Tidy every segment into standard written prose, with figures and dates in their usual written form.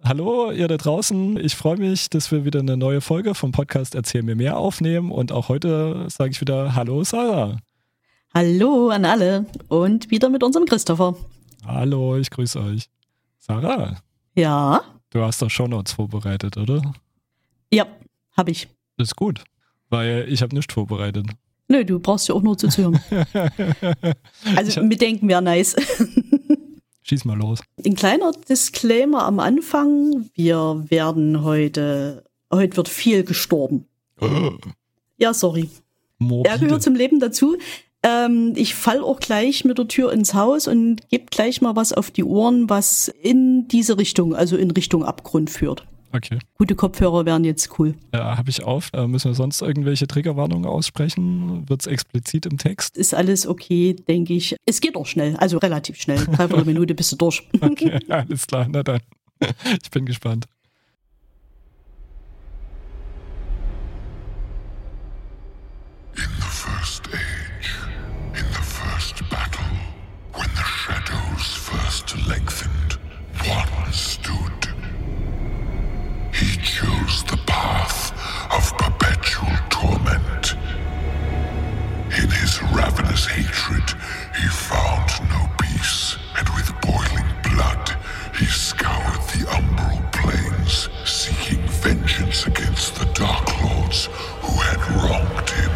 Hallo, ihr da draußen. Ich freue mich, dass wir wieder eine neue Folge vom Podcast Erzähl mir mehr aufnehmen. Und auch heute sage ich wieder Hallo, Sarah. Hallo an alle und wieder mit unserem Christopher. Hallo, ich grüße euch. Sarah, Ja? du hast doch Shownotes vorbereitet, oder? Ja, habe ich. Das ist gut, weil ich habe nichts vorbereitet. Nö, du brauchst ja auch nur zuzuhören. Also mitdenken wäre nice. Schieß mal los. Ein kleiner Disclaimer am Anfang. Heute wird viel gestorben. Ja, sorry. Morbide. Er gehört zum Leben dazu. Ich fall auch gleich mit der Tür ins Haus und gebe gleich mal was auf die Ohren, was in diese Richtung, also in Richtung Abgrund führt. Okay. Gute Kopfhörer wären jetzt cool. Ja, habe ich auf. Müssen wir sonst irgendwelche Triggerwarnungen aussprechen? Wird es explizit im Text? Ist alles okay, denke ich. Es geht auch schnell, also relativ schnell. 3/4 Minute bist du durch. Okay, alles klar. Na dann. Ich bin gespannt. In the first age, in the first battle, when the shadows first lengthened, one stood. He chose the path of perpetual torment. In his ravenous hatred, he found no peace, and with boiling blood, he scoured the umbral plains, seeking vengeance against the Dark Lords who had wronged him.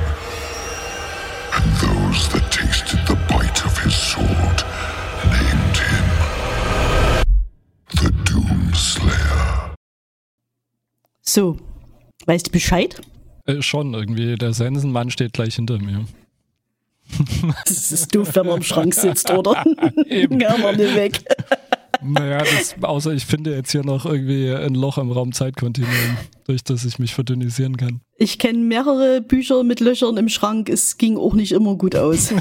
And those that tasted the bite of his sword named him the Doomslayer. So, weißt du Bescheid? Schon irgendwie. Der Sensenmann steht gleich hinter mir. Das ist doof, wenn man im Schrank sitzt, oder? Eben. Ja, mal nicht weg. Naja, außer ich finde jetzt hier noch irgendwie ein Loch im Raumzeitkontinuum, durch das ich mich verdünnisieren kann. Ich kenne mehrere Bücher mit Löchern im Schrank. Es ging auch nicht immer gut aus.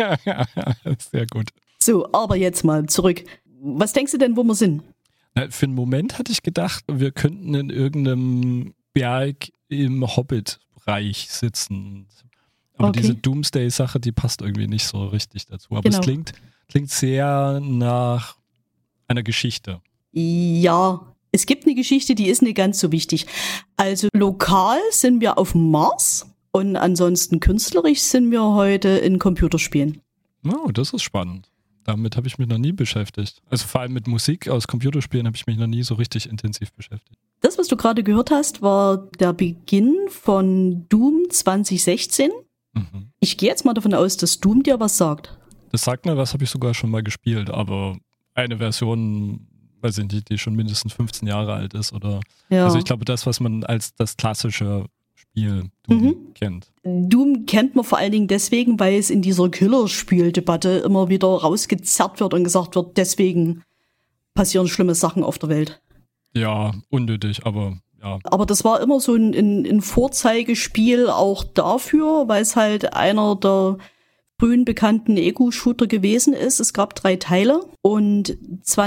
Sehr gut. So, aber jetzt mal zurück. Was denkst du denn, wo wir sind? Na, für einen Moment hatte ich gedacht, wir könnten in irgendeinem Berg im Hobbit-Reich sitzen. Aber Okay. diese Doomsday-Sache, die passt irgendwie nicht so richtig dazu. Aber Genau. es klingt sehr nach einer Geschichte. Ja, es gibt eine Geschichte, die ist nicht ganz so wichtig. Also lokal sind wir auf dem Mars und ansonsten künstlerisch sind wir heute in Computerspielen. Oh, das ist spannend. Damit habe ich mich noch nie beschäftigt. Also vor allem mit Musik aus Computerspielen habe ich mich noch nie so richtig intensiv beschäftigt. Das, was du gerade gehört hast, war der Beginn von Doom 2016. Mhm. Ich gehe jetzt mal davon aus, dass Doom dir was sagt. Das sagt mir, was habe ich sogar schon mal gespielt, aber eine Version, weiß ich nicht, die schon mindestens 15 Jahre alt ist. Oder Ja. Also ich glaube, das, was man als das klassische Spiel Doom kennt. Doom kennt man vor allen Dingen deswegen, weil es in dieser Killerspieldebatte immer wieder rausgezerrt wird und gesagt wird, deswegen passieren schlimme Sachen auf der Welt. Ja, unnötig, aber ja. Aber das war immer so ein Vorzeigespiel auch dafür, weil es halt einer der frühen bekannten Ego-Shooter gewesen ist. Es gab 3 Teile und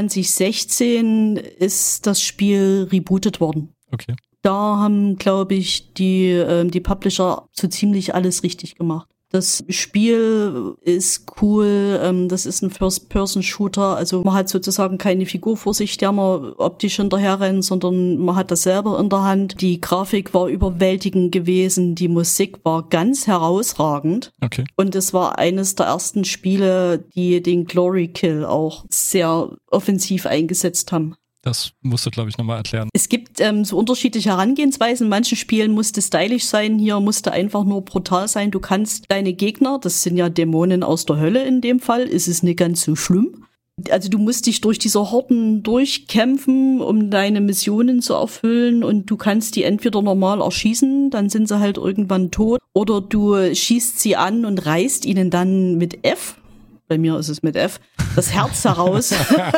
2016 ist das Spiel rebootet worden. Okay. Da haben, glaube ich, die Publisher so ziemlich alles richtig gemacht. Das Spiel ist cool, das ist ein First-Person-Shooter, also man hat sozusagen keine Figur vor sich, der man optisch hinterher rennt, sondern man hat das selber in der Hand. Die Grafik war überwältigend gewesen, die Musik war ganz herausragend. Okay. Und es war eines der ersten Spiele, die den Glory Kill auch sehr offensiv eingesetzt haben. Das musst du, glaube ich, nochmal erklären. Es gibt so unterschiedliche Herangehensweisen. In manchen Spielen musste stylisch sein, hier musste einfach nur brutal sein. Du kannst deine Gegner, das sind ja Dämonen aus der Hölle in dem Fall, ist es nicht ganz so schlimm. Also du musst dich durch diese Horden durchkämpfen, um deine Missionen zu erfüllen und du kannst die entweder normal erschießen, dann sind sie halt irgendwann tot, oder du schießt sie an und reißt ihnen dann mit F, bei mir ist es mit F, das Herz heraus,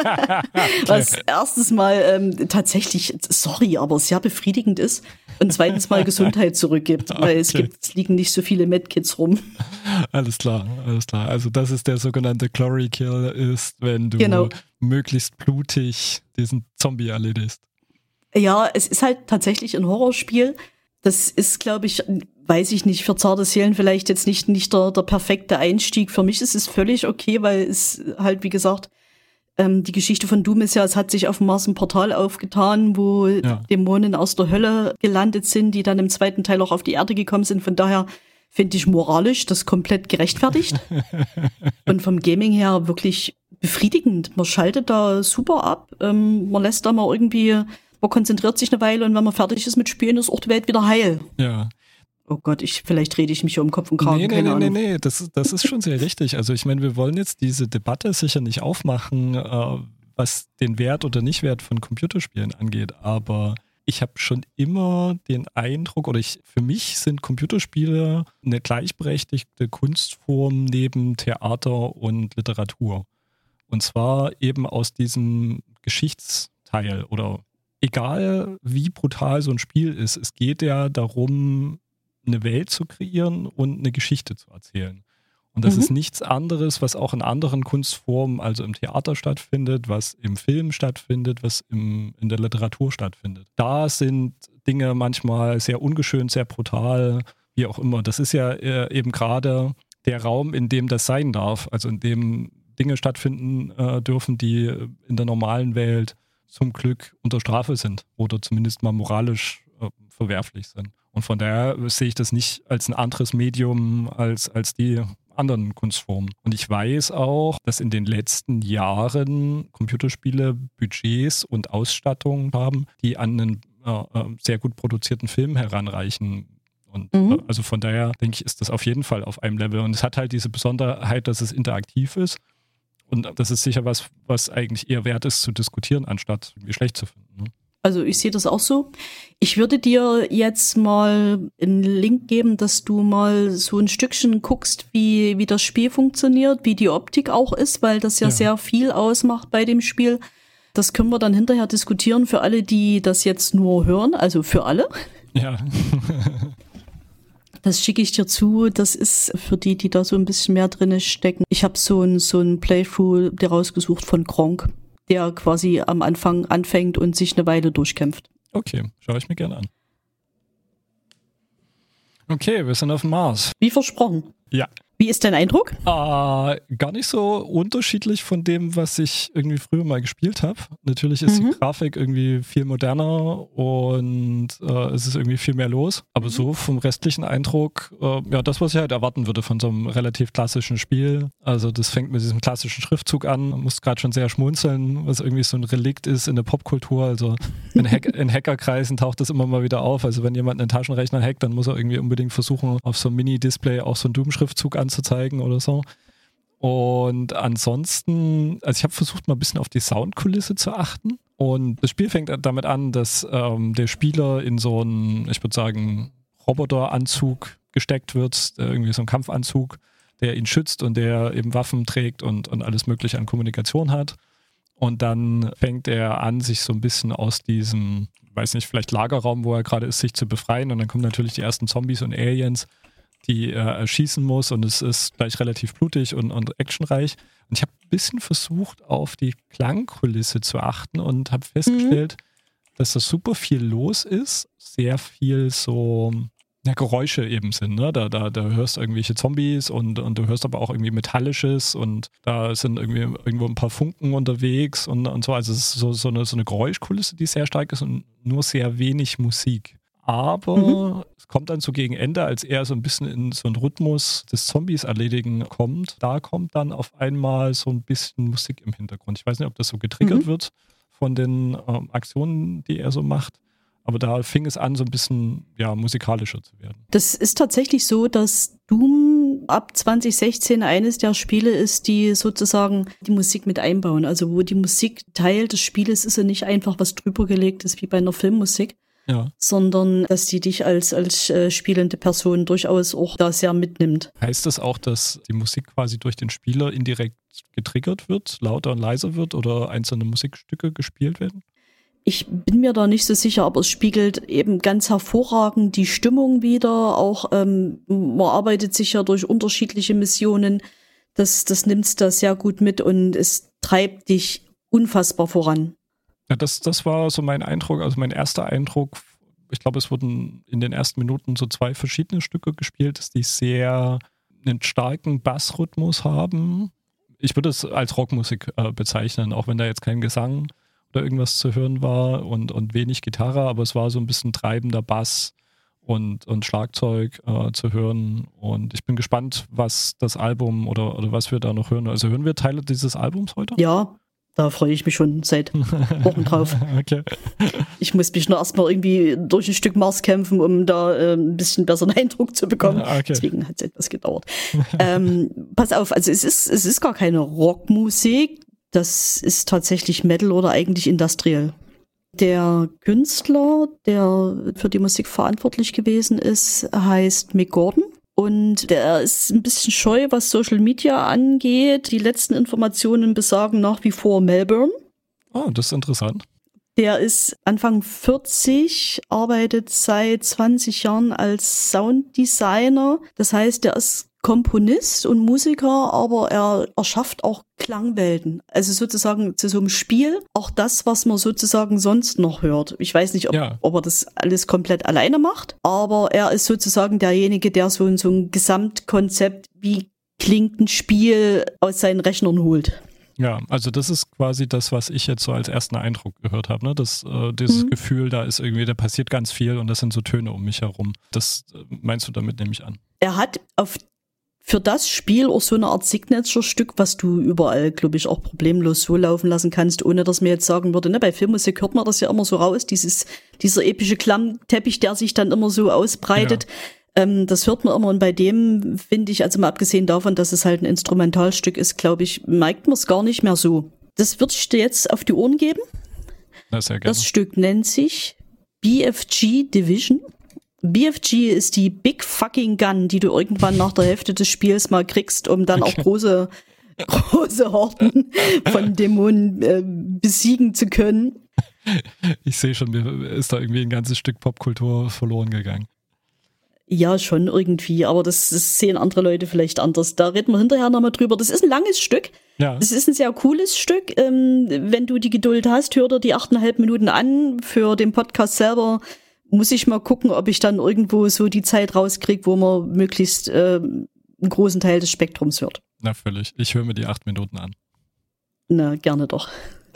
was erstes Mal tatsächlich, sorry, aber sehr befriedigend ist und zweitens mal Gesundheit zurückgibt, weil es liegen nicht so viele Medkits rum. Alles klar, alles klar. Also das ist der sogenannte Glory Kill, ist, wenn du möglichst blutig diesen Zombie erledigst. Ja, es ist halt tatsächlich ein Horrorspiel. Das ist, glaube ich, weiß ich nicht, für zarte Seelen vielleicht jetzt nicht der perfekte Einstieg. Für mich ist es völlig okay, weil es halt, wie gesagt, Die Geschichte von Doom ist ja, es hat sich auf dem Mars ein Portal aufgetan, wo Dämonen aus der Hölle gelandet sind, die dann im zweiten Teil auch auf die Erde gekommen sind. Von daher finde ich moralisch das komplett gerechtfertigt. Und vom Gaming her wirklich befriedigend. Man schaltet da super ab. Man lässt da mal irgendwie, man konzentriert sich eine Weile und wenn man fertig ist mit Spielen, ist auch die Welt wieder heil. Ja. Oh Gott, vielleicht rede ich mich hier um Kopf und Kragen. Nee, das ist schon sehr richtig. Also ich meine, wir wollen jetzt diese Debatte sicher nicht aufmachen, was den Wert oder Nicht-Wert von Computerspielen angeht, aber ich habe schon immer den Eindruck, für mich sind Computerspiele eine gleichberechtigte Kunstform neben Theater und Literatur. Und zwar eben aus diesem Geschichtsteil oder egal wie brutal so ein Spiel ist, es geht ja darum, eine Welt zu kreieren und eine Geschichte zu erzählen. Und das ist nichts anderes, was auch in anderen Kunstformen, also im Theater stattfindet, was im Film stattfindet, was in der Literatur stattfindet. Da sind Dinge manchmal sehr ungeschönt, sehr brutal, wie auch immer. Das ist ja eben gerade der Raum, in dem das sein darf, also in dem Dinge stattfinden dürfen, die in der normalen Welt zum Glück unter Strafe sind oder zumindest mal moralisch verwerflich sind. Und von daher sehe ich das nicht als ein anderes Medium als die anderen Kunstformen. Und ich weiß auch, dass in den letzten Jahren Computerspiele Budgets und Ausstattung haben, die an einen sehr gut produzierten Film heranreichen. Und also von daher denke ich, ist das auf jeden Fall auf einem Level. Und es hat halt diese Besonderheit, dass es interaktiv ist. Und das ist sicher was eigentlich eher wert ist zu diskutieren, anstatt irgendwie schlecht zu finden. Ne? Also ich sehe das auch so. Ich würde dir jetzt mal einen Link geben, dass du mal so ein Stückchen guckst, wie das Spiel funktioniert, wie die Optik auch ist, weil das ja sehr viel ausmacht bei dem Spiel. Das können wir dann hinterher diskutieren für alle, die das jetzt nur hören, also für alle. Ja. Das schicke ich dir zu. Das ist für die da so ein bisschen mehr drin stecken. Ich habe so ein Playthrough dir rausgesucht von Gronk, der quasi am Anfang anfängt und sich eine Weile durchkämpft. Okay, schaue ich mir gerne an. Okay, wir sind auf dem Mars. Wie versprochen. Ja. Wie ist dein Eindruck? Gar nicht so unterschiedlich von dem, was ich irgendwie früher mal gespielt habe. Natürlich ist die Grafik irgendwie viel moderner und es ist irgendwie viel mehr los. Aber so vom restlichen Eindruck, das, was ich halt erwarten würde von so einem relativ klassischen Spiel. Also das fängt mit diesem klassischen Schriftzug an. Man muss gerade schon sehr schmunzeln, was irgendwie so ein Relikt ist in der Popkultur. Also in Hackerkreisen taucht das immer mal wieder auf. Also wenn jemand einen Taschenrechner hackt, dann muss er irgendwie unbedingt versuchen, auf so einem Mini-Display auch so einen Doom-Schriftzug anzuzeigen oder so. Und ansonsten, also ich habe versucht, mal ein bisschen auf die Soundkulisse zu achten. Und das Spiel fängt damit an, dass der Spieler in so einen, ich würde sagen, Roboteranzug gesteckt wird, irgendwie so ein Kampfanzug, der ihn schützt und der eben Waffen trägt und alles Mögliche an Kommunikation hat. Und dann fängt er an, sich so ein bisschen aus diesem, weiß nicht, vielleicht Lagerraum, wo er gerade ist, sich zu befreien. Und dann kommen natürlich die ersten Zombies und Aliens, die er erschießen muss, und es ist gleich relativ blutig und actionreich. Und ich habe ein bisschen versucht, auf die Klangkulisse zu achten und habe festgestellt, dass da super viel los ist, sehr viel so Geräusche eben sind. Ne? Da hörst du irgendwelche Zombies und du hörst aber auch irgendwie Metallisches und da sind irgendwo ein paar Funken unterwegs und so. Also es ist so eine Geräuschkulisse, die sehr stark ist und nur sehr wenig Musik. Aber es kommt dann so gegen Ende, als er so ein bisschen in so einen Rhythmus des Zombies erledigen kommt, da kommt dann auf einmal so ein bisschen Musik im Hintergrund. Ich weiß nicht, ob das so getriggert wird von den Aktionen, die er so macht. Aber da fing es an, so ein bisschen musikalischer zu werden. Das ist tatsächlich so, dass Doom ab 2016 eines der Spiele ist, die sozusagen die Musik mit einbauen. Also wo die Musik Teil des Spieles ist und nicht einfach was drüber gelegt ist wie bei einer Filmmusik. Ja. Sondern dass die dich als spielende Person durchaus auch da sehr mitnimmt. Heißt das auch, dass die Musik quasi durch den Spieler indirekt getriggert wird, lauter und leiser wird oder einzelne Musikstücke gespielt werden? Ich bin mir da nicht so sicher, aber es spiegelt eben ganz hervorragend die Stimmung wider. Auch man arbeitet sich ja durch unterschiedliche Missionen. Das nimmst da sehr gut mit und es treibt dich unfassbar voran. Ja, das war so mein Eindruck, also mein erster Eindruck. Ich glaube, es wurden in den ersten Minuten so 2 verschiedene Stücke gespielt, die sehr einen starken Bassrhythmus haben, ich würde es als Rockmusik bezeichnen, auch wenn da jetzt kein Gesang oder irgendwas zu hören war und wenig Gitarre, aber es war so ein bisschen treibender Bass und Schlagzeug zu hören. Und ich bin gespannt, was das Album oder was wir da noch hören. Also hören wir Teile dieses Albums heute? Ja, da freue ich mich schon seit Wochen drauf. Okay. Ich muss mich nur erstmal irgendwie durch ein Stück Mars kämpfen, um da ein bisschen besseren Eindruck zu bekommen. Okay. Deswegen hat es etwas gedauert. Pass auf, also es ist gar keine Rockmusik. Das ist tatsächlich Metal oder eigentlich Industrial. Der Künstler, der für die Musik verantwortlich gewesen ist, heißt Mick Gordon. Und der ist ein bisschen scheu, was Social Media angeht. Die letzten Informationen besagen nach wie vor Melbourne. Oh, das ist interessant. Der ist Anfang 40, arbeitet seit 20 Jahren als Sounddesigner. Das heißt, der ist Komponist und Musiker, aber er erschafft auch Klangwelten. Also sozusagen zu so einem Spiel auch das, was man sozusagen sonst noch hört. Ich weiß nicht, ob er das alles komplett alleine macht, aber er ist sozusagen derjenige, der so ein Gesamtkonzept, wie klingt ein Spiel, aus seinen Rechnern holt. Ja, also das ist quasi das, was ich jetzt so als ersten Eindruck gehört habe. Ne? Dieses Gefühl, da ist irgendwie, da passiert ganz viel und das sind so Töne um mich herum. Das meinst du damit, nehme ich an. Er hat für das Spiel auch so eine Art Signature-Stück, was du überall, glaube ich, auch problemlos so laufen lassen kannst, ohne dass man jetzt sagen würde, ne, bei Filmmusik hört man das ja immer so raus, dieser epische Klammteppich, der sich dann immer so ausbreitet. Ja. Das hört man immer und bei dem finde ich, also mal abgesehen davon, dass es halt ein Instrumentalstück ist, glaube ich, merkt man es gar nicht mehr so. Das würde ich dir jetzt auf die Ohren geben. Sehr gerne. Das Stück nennt sich BFG Division. BFG ist die Big Fucking Gun, die du irgendwann nach der Hälfte des Spiels mal kriegst, um dann auch große Horden von Dämonen besiegen zu können. Ich sehe schon, mir ist da irgendwie ein ganzes Stück Popkultur verloren gegangen. Ja, schon irgendwie, aber das sehen andere Leute vielleicht anders. Da reden wir hinterher nochmal drüber. Das ist ein langes Stück. Ja. Das ist ein sehr cooles Stück. Wenn du die Geduld hast, hör dir die 8,5 Minuten an. Für den Podcast selber muss ich mal gucken, ob ich dann irgendwo so die Zeit rauskriege, wo man möglichst einen großen Teil des Spektrums hört. Na, völlig. Ich höre mir die 8 Minuten an. Na, gerne doch.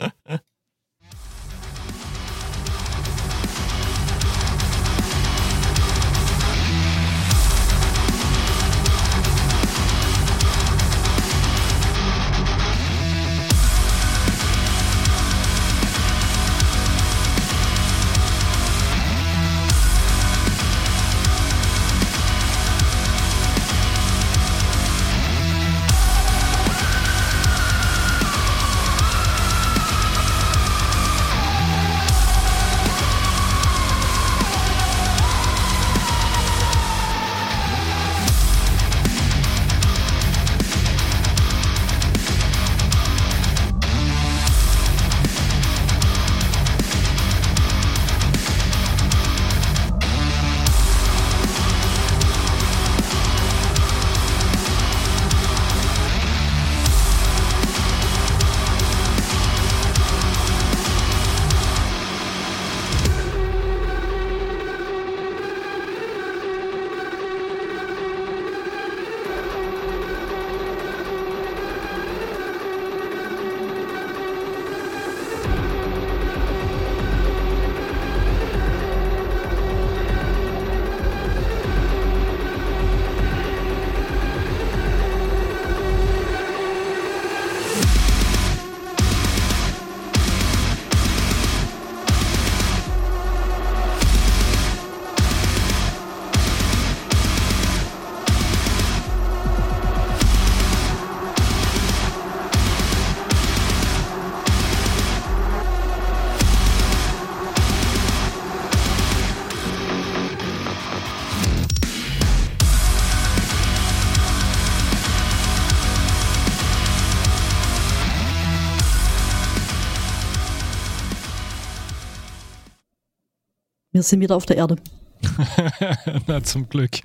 Wir sind wieder auf der Erde. Na, zum Glück.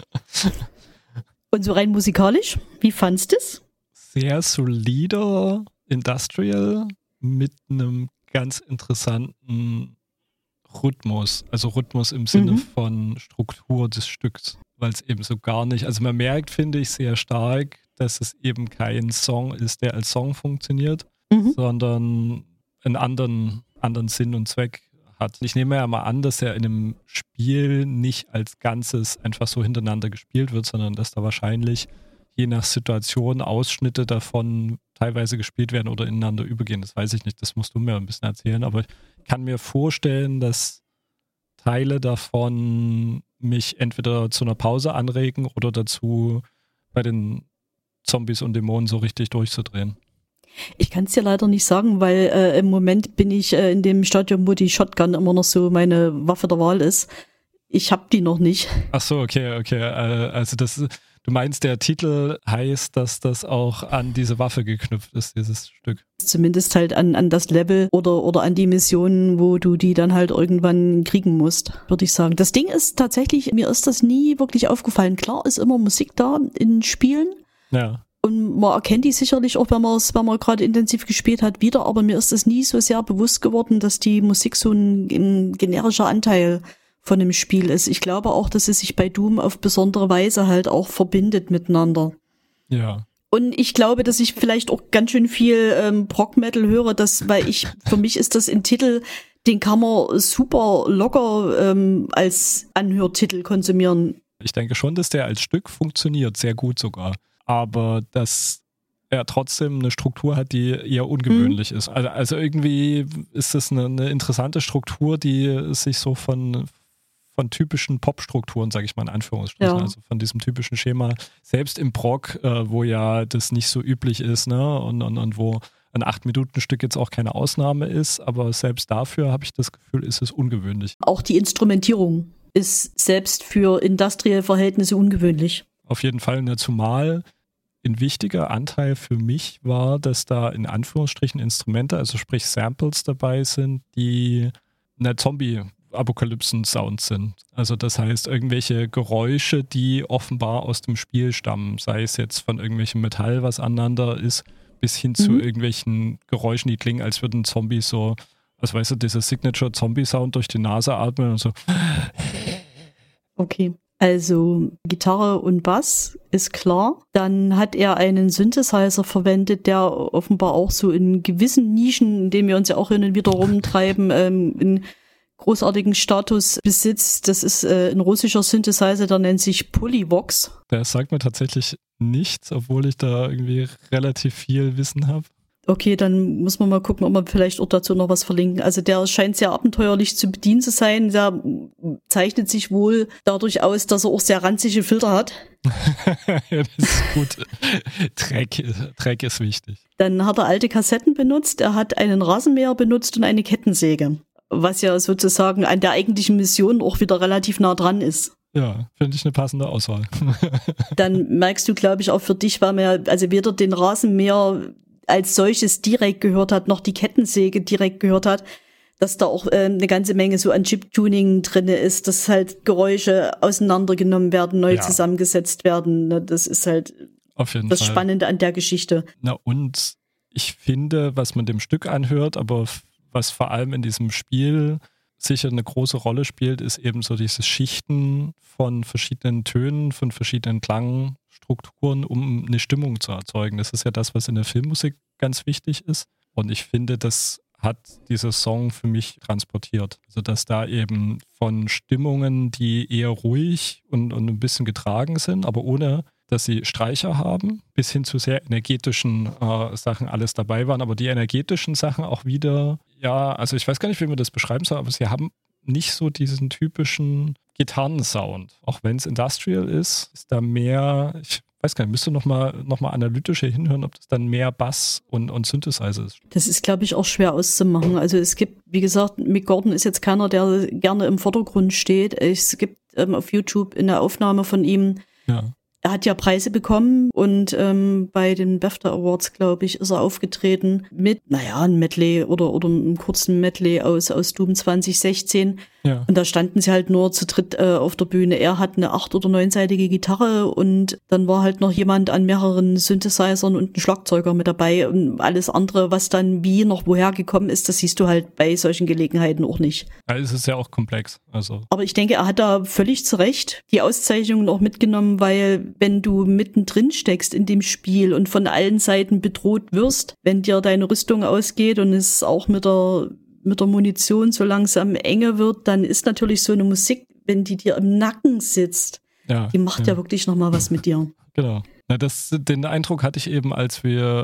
Und so rein musikalisch, wie fandst du es? Sehr solider Industrial mit einem ganz interessanten Rhythmus. Also Rhythmus im Sinne von Struktur des Stücks, weil es eben so gar nicht, also man merkt, finde ich, sehr stark dass es eben kein Song ist, der als Song funktioniert, sondern einen anderen Sinn und Zweck hat. Ich nehme ja mal an, dass er in einem Spiel nicht als Ganzes einfach so hintereinander gespielt wird, sondern dass da wahrscheinlich je nach Situation Ausschnitte davon teilweise gespielt werden oder ineinander übergehen. Das weiß ich nicht, das musst du mir ein bisschen erzählen, aber ich kann mir vorstellen, dass Teile davon mich entweder zu einer Pause anregen oder dazu, bei den Zombies und Dämonen so richtig durchzudrehen. Ich kann es dir leider nicht sagen, weil im Moment bin ich in dem Stadium, wo die Shotgun immer noch so meine Waffe der Wahl ist. Ich habe die noch nicht. Ach so, okay. Also du meinst, der Titel heißt, dass das auch an diese Waffe geknüpft ist, dieses Stück? Zumindest halt an das Level oder an die Missionen, wo du die dann halt irgendwann kriegen musst, würde ich sagen. Das Ding ist tatsächlich, mir ist das nie wirklich aufgefallen. Klar ist immer Musik da in Spielen. Ja. Und man erkennt die sicherlich auch, wenn man gerade intensiv gespielt hat, wieder. Aber mir ist das nie so sehr bewusst geworden, dass die Musik so ein generischer Anteil von dem Spiel ist. Ich glaube auch, dass es sich bei Doom auf besondere Weise halt auch verbindet miteinander. Ja. Und ich glaube, dass ich vielleicht auch ganz schön viel Prog-Metal höre, für mich ist das ein Titel, den kann man super locker als Anhörtitel konsumieren. Ich denke schon, dass der als Stück funktioniert, sehr gut sogar. Aber dass er trotzdem eine Struktur hat, die eher ungewöhnlich ist. Also irgendwie ist es eine interessante Struktur, die sich so von typischen Pop-Strukturen, sage ich mal in Anführungsstrichen, also von diesem typischen Schema, selbst im Prog, wo ja das nicht so üblich ist, ne, und wo ein 8-Minuten-Stück jetzt auch keine Ausnahme ist, aber selbst dafür habe ich das Gefühl, ist es ungewöhnlich. Auch die Instrumentierung ist selbst für industrielle Verhältnisse ungewöhnlich. Auf jeden Fall, zumal ein wichtiger Anteil für mich war, dass da in Anführungsstrichen Instrumente, also sprich Samples dabei sind, die eine Zombie-Apokalypsen-Sound sind. Also das heißt, irgendwelche Geräusche, die offenbar aus dem Spiel stammen, sei es jetzt von irgendwelchem Metall, was aneinander ist, bis hin zu irgendwelchen Geräuschen, die klingen, als würden Zombies so, also weißt du, dieser Signature-Zombie-Sound durch die Nase atmen und so. Okay. Also Gitarre und Bass ist klar. Dann hat er einen Synthesizer verwendet, der offenbar auch so in gewissen Nischen, in denen wir uns ja auch hin und wieder rumtreiben, einen großartigen Status besitzt. Das ist ein russischer Synthesizer, der nennt sich Polyvox. Der sagt mir tatsächlich nichts, obwohl ich da irgendwie relativ viel Wissen habe. Okay, dann muss man mal gucken, ob wir vielleicht auch dazu noch was verlinken. Also der scheint sehr abenteuerlich zu bedienen zu sein. Der zeichnet sich wohl dadurch aus, dass er auch sehr ranzige Filter hat. Ja, das ist gut. Dreck ist wichtig. Dann hat er alte Kassetten benutzt, er hat einen Rasenmäher benutzt und eine Kettensäge. Was ja sozusagen an der eigentlichen Mission auch wieder relativ nah dran ist. Ja, finde ich eine passende Auswahl. Dann merkst du, glaube ich, auch für dich, weil man also weder den Rasenmäher als solches direkt gehört hat, noch die Kettensäge direkt gehört hat, dass da auch eine ganze Menge so an Chip-Tuning drin ist, dass halt Geräusche auseinandergenommen werden, neu zusammengesetzt werden. Das ist halt auf jeden das Fall Spannende an der Geschichte. Na und ich finde, was man dem Stück anhört, aber was vor allem in diesem Spiel sicher eine große Rolle spielt, ist eben so dieses Schichten von verschiedenen Tönen, von verschiedenen Klangstrukturen, um eine Stimmung zu erzeugen. Das ist ja das, was in der Filmmusik ganz wichtig ist. Und ich finde, das hat dieser Song für mich transportiert. Also dass da eben von Stimmungen, die eher ruhig und ein bisschen getragen sind, aber ohne, dass sie Streicher haben, bis hin zu sehr energetischen Sachen alles dabei waren. Aber die energetischen Sachen auch wieder, ja, also ich weiß gar nicht, wie man das beschreiben soll, aber sie haben nicht so diesen typischen Gitarrensound. Auch wenn es Industrial ist da mehr, ich weiß gar nicht, müsste noch mal analytischer hinhören, ob das dann mehr Bass und Synthesizer ist. Das ist, glaube ich, auch schwer auszumachen. Also es gibt, wie gesagt, Mick Gordon ist jetzt keiner, der gerne im Vordergrund steht. Es gibt auf YouTube eine Aufnahme von ihm. Ja. Er hat ja Preise bekommen und bei den BAFTA Awards, glaube ich, ist er aufgetreten mit, ein Medley oder einem kurzen Medley aus Doom 2016. Ja. Und da standen sie halt nur zu dritt auf der Bühne. Er hat eine 8- oder 9-seitige Gitarre und dann war halt noch jemand an mehreren Synthesizern und ein Schlagzeuger mit dabei. Und alles andere, was dann wie noch woher gekommen ist, das siehst du halt bei solchen Gelegenheiten auch nicht. Ja, es ist ja auch komplex. Also. Aber ich denke, er hat da völlig zu Recht die Auszeichnungen auch mitgenommen, weil wenn du mittendrin steckst in dem Spiel und von allen Seiten bedroht wirst, wenn dir deine Rüstung ausgeht und es auch mit der Munition so langsam enge wird, dann ist natürlich so eine Musik, wenn die dir im Nacken sitzt, die macht ja wirklich nochmal was mit dir. Genau. Na, den Eindruck hatte ich eben, als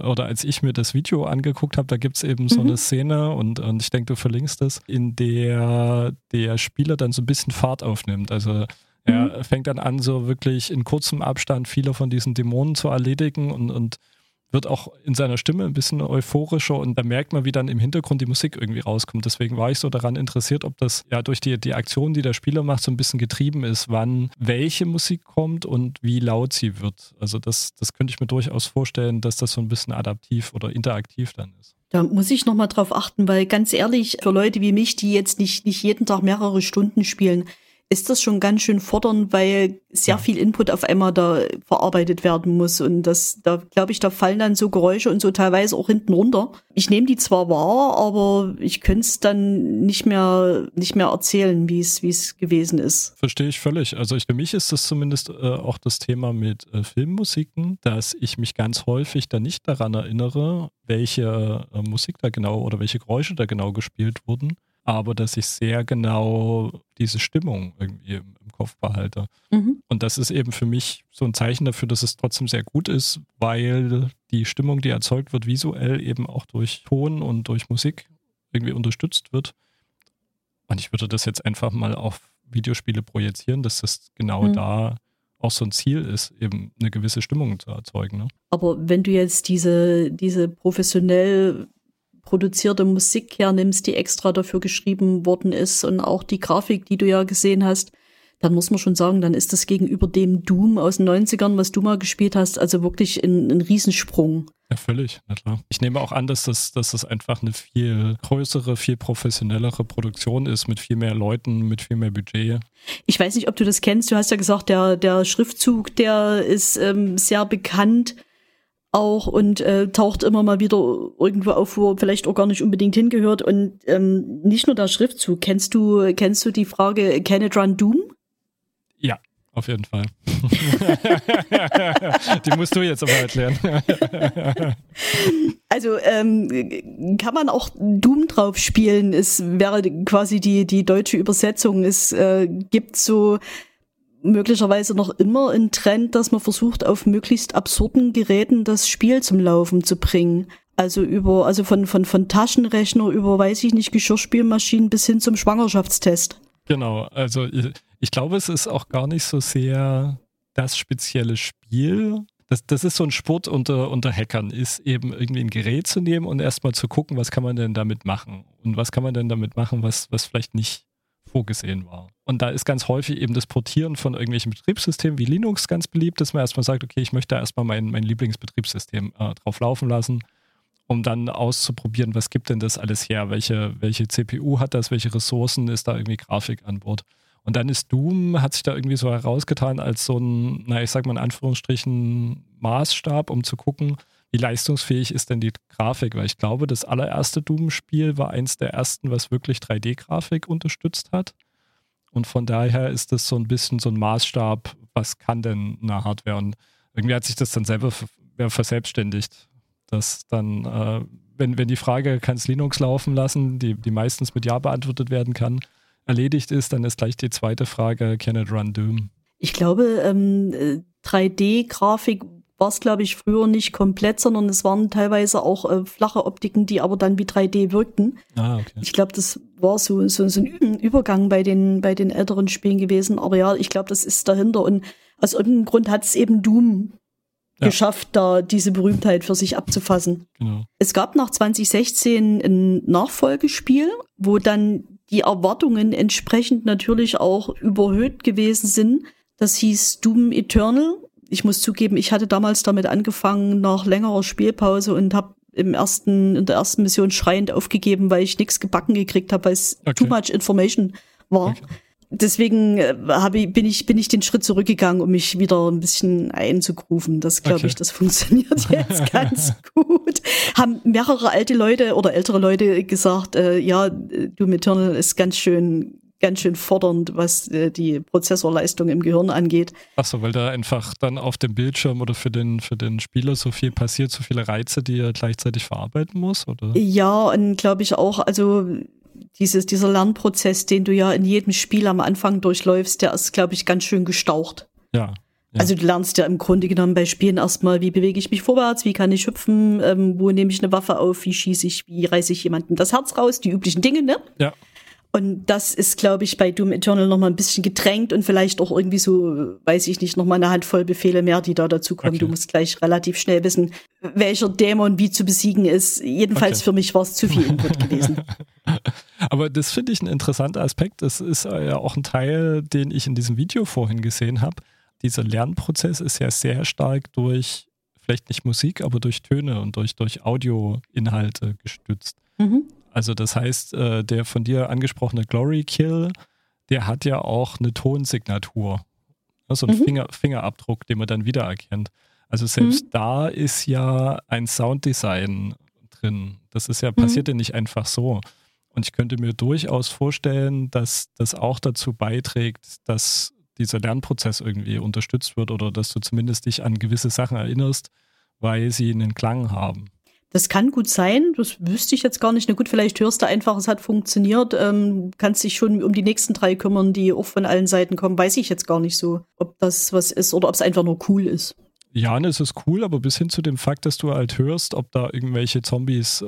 ich mir das Video angeguckt habe, da gibt es eben so eine Szene und ich denke, du verlinkst es, in der der Spieler dann so ein bisschen Fahrt aufnimmt. Also er fängt dann an, so wirklich in kurzem Abstand viele von diesen Dämonen zu erledigen und wird auch in seiner Stimme ein bisschen euphorischer und da merkt man, wie dann im Hintergrund die Musik irgendwie rauskommt. Deswegen war ich so daran interessiert, ob das ja durch die Aktion, die der Spieler macht, so ein bisschen getrieben ist, wann welche Musik kommt und wie laut sie wird. Also das könnte ich mir durchaus vorstellen, dass das so ein bisschen adaptiv oder interaktiv dann ist. Da muss ich nochmal drauf achten, weil ganz ehrlich, für Leute wie mich, die jetzt nicht jeden Tag mehrere Stunden spielen, ist das schon ganz schön fordernd, weil sehr viel Input auf einmal da verarbeitet werden muss. Und da glaube ich, da fallen dann so Geräusche und so teilweise auch hinten runter. Ich nehme die zwar wahr, aber ich könnte es dann nicht mehr erzählen, wie es gewesen ist. Verstehe ich völlig. Also für mich ist das zumindest auch das Thema mit Filmmusiken, dass ich mich ganz häufig da nicht daran erinnere, welche Musik da genau oder welche Geräusche da genau gespielt wurden. Aber dass ich sehr genau diese Stimmung irgendwie im Kopf behalte. Und das ist eben für mich so ein Zeichen dafür, dass es trotzdem sehr gut ist, weil die Stimmung, die erzeugt wird, visuell eben auch durch Ton und durch Musik irgendwie unterstützt wird. Und ich würde das jetzt einfach mal auf Videospiele projizieren, dass das genau da auch so ein Ziel ist, eben eine gewisse Stimmung zu erzeugen. Ne? Aber wenn du jetzt diese professionell produzierte Musik hernimmst, die extra dafür geschrieben worden ist und auch die Grafik, die du ja gesehen hast, dann muss man schon sagen, dann ist das gegenüber dem Doom aus den 90ern, was du mal gespielt hast, also wirklich ein Riesensprung. Ja, völlig, na klar. Ich nehme auch an, dass das einfach eine viel größere, viel professionellere Produktion ist, mit viel mehr Leuten, mit viel mehr Budget. Ich weiß nicht, ob du das kennst, du hast ja gesagt, der Schriftzug, der ist sehr bekannt auch und taucht immer mal wieder irgendwo auf, wo er vielleicht auch gar nicht unbedingt hingehört. Und nicht nur der Schriftzug. Kennst du die Frage, can it run Doom? Ja, auf jeden Fall. Die musst du jetzt aber erklären. Also kann man auch Doom drauf spielen? Es wäre quasi die deutsche Übersetzung. Es gibt so möglicherweise noch immer ein Trend, dass man versucht, auf möglichst absurden Geräten das Spiel zum Laufen zu bringen. Also von Taschenrechner über, weiß ich nicht, Geschirrspülmaschinen bis hin zum Schwangerschaftstest. Genau, also ich glaube, es ist auch gar nicht so sehr das spezielle Spiel. Das ist so ein Sport unter Hackern, ist eben irgendwie ein Gerät zu nehmen und erstmal zu gucken, was kann man denn damit machen? Und was kann man denn damit machen, was vielleicht nicht vorgesehen war. Und da ist ganz häufig eben das Portieren von irgendwelchen Betriebssystemen wie Linux ganz beliebt, dass man erstmal sagt, okay, ich möchte da erstmal mein Lieblingsbetriebssystem drauf laufen lassen, um dann auszuprobieren, was gibt denn das alles her, welche CPU hat das, welche Ressourcen ist da irgendwie Grafik an Bord. Und dann ist Doom, hat sich da irgendwie so herausgetan als so ein, ich sag mal in Anführungsstrichen, Maßstab, um zu gucken, wie leistungsfähig ist denn die Grafik? Weil ich glaube, das allererste Doom-Spiel war eins der ersten, was wirklich 3D-Grafik unterstützt hat. Und von daher ist das so ein bisschen so ein Maßstab, was kann denn eine Hardware? Und irgendwie hat sich das dann selber verselbstständigt. Dass dann, wenn die Frage, kann es Linux laufen lassen, die meistens mit Ja beantwortet werden kann, erledigt ist, dann ist gleich die zweite Frage, can it run Doom? Ich glaube, 3D-Grafik war es, glaube ich, früher nicht komplett, sondern es waren teilweise auch flache Optiken, die aber dann wie 3D wirkten. Okay. Ich glaube, das war so ein Übergang bei den älteren Spielen gewesen. Aber ja, ich glaube, das ist dahinter. Und aus irgendeinem Grund hat es eben Doom geschafft, da diese Berühmtheit für sich abzufassen. Genau. Es gab nach 2016 ein Nachfolgespiel, wo dann die Erwartungen entsprechend natürlich auch überhöht gewesen sind. Das hieß Doom Eternal. Ich muss zugeben, ich hatte damals damit angefangen nach längerer Spielpause und habe in der ersten Mission schreiend aufgegeben, weil ich nichts gebacken gekriegt habe, weil es too much information war. Okay. Deswegen bin ich den Schritt zurückgegangen, um mich wieder ein bisschen einzugrooven. Das glaube ich, das funktioniert jetzt ganz gut. Haben mehrere alte Leute oder ältere Leute gesagt, Doom Eternal ist ganz schön ganz schön fordernd, was die Prozessorleistung im Gehirn angeht. Achso, weil da einfach dann auf dem Bildschirm oder für den Spieler so viel passiert, so viele Reize, die er gleichzeitig verarbeiten muss, oder? Ja, und glaube ich auch, also dieser Lernprozess, den du ja in jedem Spiel am Anfang durchläufst, der ist, glaube ich, ganz schön gestaucht. Ja. Also du lernst ja im Grunde genommen bei Spielen erstmal, wie bewege ich mich vorwärts, wie kann ich hüpfen, wo nehme ich eine Waffe auf, wie schieße ich, wie reiße ich jemandem das Herz raus, die üblichen Dinge, ne? Ja. Und das ist, glaube ich, bei Doom Eternal noch mal ein bisschen gedrängt und vielleicht auch irgendwie so, weiß ich nicht, noch mal eine Handvoll Befehle mehr, die da dazu kommen. Okay. Du musst gleich relativ schnell wissen, welcher Dämon wie zu besiegen ist. Jedenfalls für mich war es zu viel Input gewesen. Aber das finde ich ein interessanter Aspekt. Das ist ja auch ein Teil, den ich in diesem Video vorhin gesehen habe. Dieser Lernprozess ist ja sehr stark durch, vielleicht nicht Musik, aber durch Töne und durch Audioinhalte gestützt. Mhm. Also das heißt, der von dir angesprochene Glory Kill, der hat ja auch eine Tonsignatur. So ein Fingerabdruck, den man dann wiedererkennt. Also selbst da ist ja ein Sounddesign drin. Das ist ja, passiert ja nicht einfach so. Und ich könnte mir durchaus vorstellen, dass das auch dazu beiträgt, dass dieser Lernprozess irgendwie unterstützt wird oder dass du zumindest dich an gewisse Sachen erinnerst, weil sie einen Klang haben. Das kann gut sein, das wüsste ich jetzt gar nicht. Na gut, vielleicht hörst du einfach, es hat funktioniert, kannst dich schon um die nächsten 3 kümmern, die auch von allen Seiten kommen. Weiß ich jetzt gar nicht so, ob das was ist oder ob es einfach nur cool ist. Ja, es ist cool, aber bis hin zu dem Fakt, dass du halt hörst, ob da irgendwelche Zombies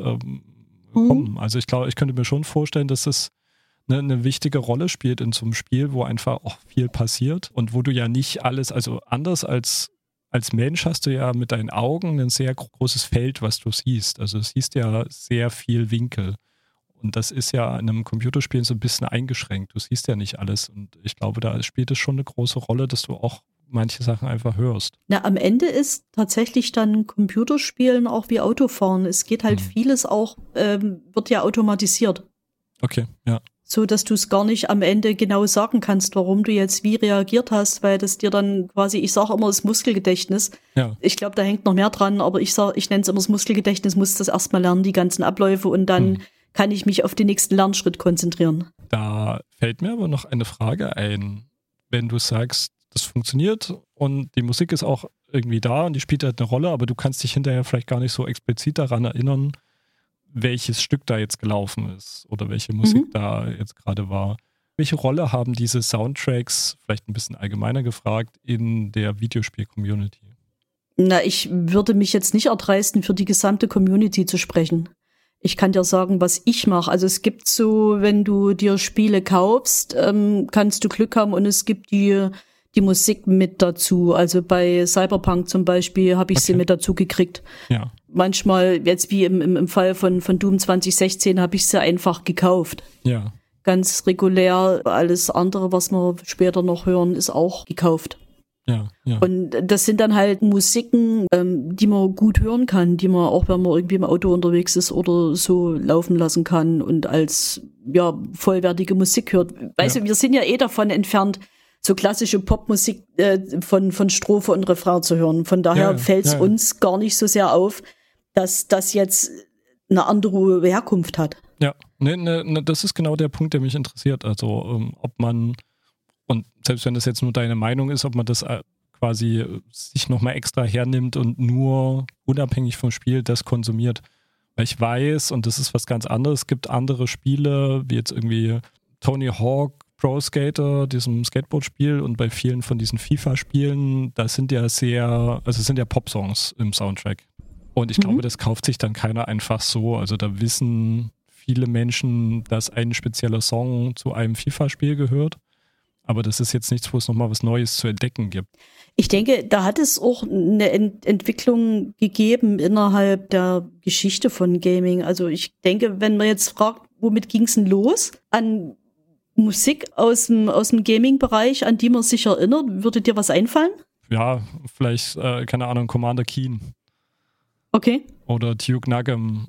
kommen. Also ich glaube, ich könnte mir schon vorstellen, dass das eine wichtige Rolle spielt in so einem Spiel, wo einfach auch viel passiert und wo du ja nicht alles, also anders als Mensch hast du ja mit deinen Augen ein sehr großes Feld, was du siehst. Also du siehst ja sehr viel Winkel. Und das ist ja in einem Computerspiel so ein bisschen eingeschränkt. Du siehst ja nicht alles. Und ich glaube, da spielt es schon eine große Rolle, dass du auch manche Sachen einfach hörst. Na, am Ende ist tatsächlich dann Computerspielen auch wie Autofahren. Es geht halt vieles auch, wird ja automatisiert. Okay, ja. So, dass du es gar nicht am Ende genau sagen kannst, warum du jetzt wie reagiert hast, weil das dir dann quasi, ich sage immer das Muskelgedächtnis. Ja. Ich glaube, da hängt noch mehr dran, aber ich nenne es immer das Muskelgedächtnis, muss das erstmal lernen, die ganzen Abläufe und dann kann ich mich auf den nächsten Lernschritt konzentrieren. Da fällt mir aber noch eine Frage ein. Wenn du sagst, das funktioniert und die Musik ist auch irgendwie da und die spielt halt eine Rolle, aber du kannst dich hinterher vielleicht gar nicht so explizit daran erinnern, welches Stück da jetzt gelaufen ist oder welche Musik da jetzt gerade war. Welche Rolle haben diese Soundtracks, vielleicht ein bisschen allgemeiner gefragt, in der Videospiel-Community? Na, ich würde mich jetzt nicht erdreisten, für die gesamte Community zu sprechen. Ich kann dir sagen, was ich mache. Also es gibt so, wenn du dir Spiele kaufst, kannst du Glück haben und es gibt die Musik mit dazu. Also bei Cyberpunk zum Beispiel habe ich sie mit dazu gekriegt. Ja. Manchmal, jetzt wie im Fall von Doom 2016, habe ich sie einfach gekauft. Ja. Ganz regulär. Alles andere, was wir später noch hören, ist auch gekauft. Ja, ja. Und das sind dann halt Musiken, die man gut hören kann, die man auch, wenn man irgendwie im Auto unterwegs ist oder so, laufen lassen kann und als vollwertige Musik hört. Weißt du, wir sind ja davon entfernt, so klassische Popmusik von Strophe und Refrain zu hören. Von daher fällt es uns gar nicht so sehr auf, dass das jetzt eine andere Herkunft hat. Ja, das ist genau der Punkt, der mich interessiert. Also ob man, und selbst wenn das jetzt nur deine Meinung ist, ob man das quasi sich nochmal extra hernimmt und nur unabhängig vom Spiel das konsumiert. Weil ich weiß, und das ist was ganz anderes, es gibt andere Spiele, wie jetzt irgendwie Tony Hawk, Pro Skater, diesem Skateboard-Spiel und bei vielen von diesen FIFA-Spielen, das sind ja sind ja Pop-Songs im Soundtrack. Und ich glaube, das kauft sich dann keiner einfach so. Also da wissen viele Menschen, dass ein spezieller Song zu einem FIFA-Spiel gehört. Aber das ist jetzt nichts, wo es nochmal was Neues zu entdecken gibt. Ich denke, da hat es auch eine Entwicklung gegeben innerhalb der Geschichte von Gaming. Also ich denke, wenn man jetzt fragt, womit ging es denn los? An Musik aus dem Gaming-Bereich, an die man sich erinnert, würde dir was einfallen? Ja, vielleicht, keine Ahnung, Commander Keen. Okay. Oder Duke Nukem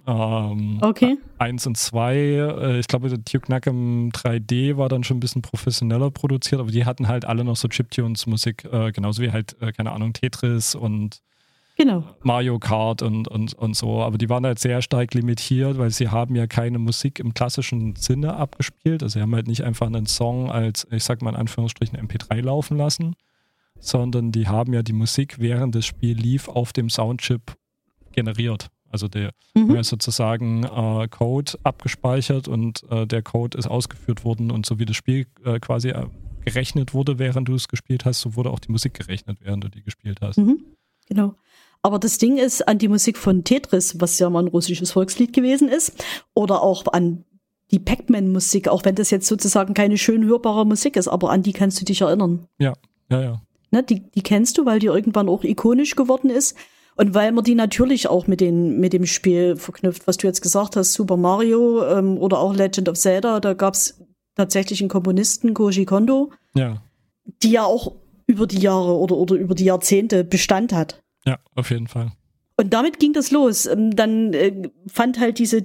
1 und 2. Ich glaube, der Duke Nukem 3D war dann schon ein bisschen professioneller produziert, aber die hatten halt alle noch so Chiptunes-Musik, genauso wie halt, keine Ahnung, Tetris und Genau. Mario Kart und so. Aber die waren halt sehr stark limitiert, weil sie haben ja keine Musik im klassischen Sinne abgespielt. Also sie haben halt nicht einfach einen Song als, ich sag mal in Anführungsstrichen, MP3 laufen lassen, sondern die haben ja die Musik, während das Spiel lief, auf dem Soundchip generiert. Also der haben ja sozusagen Code abgespeichert und der Code ist ausgeführt worden und so wie das Spiel quasi gerechnet wurde, während du es gespielt hast, so wurde auch die Musik gerechnet, während du die gespielt hast. Genau. Aber das Ding ist, an die Musik von Tetris, was ja mal ein russisches Volkslied gewesen ist, oder auch an die Pac-Man-Musik, auch wenn das jetzt sozusagen keine schön hörbare Musik ist, aber an die kannst du dich erinnern. Ja. Ne, die kennst du, weil die irgendwann auch ikonisch geworden ist. Und weil man die natürlich auch mit dem Spiel verknüpft, was du jetzt gesagt hast, Super Mario oder auch Legend of Zelda, da gab es tatsächlich einen Komponisten, Koji Kondo, die ja auch über die Jahre oder über die Jahrzehnte Bestand hat. Ja, auf jeden Fall. Und damit ging das los. Dann fand halt diese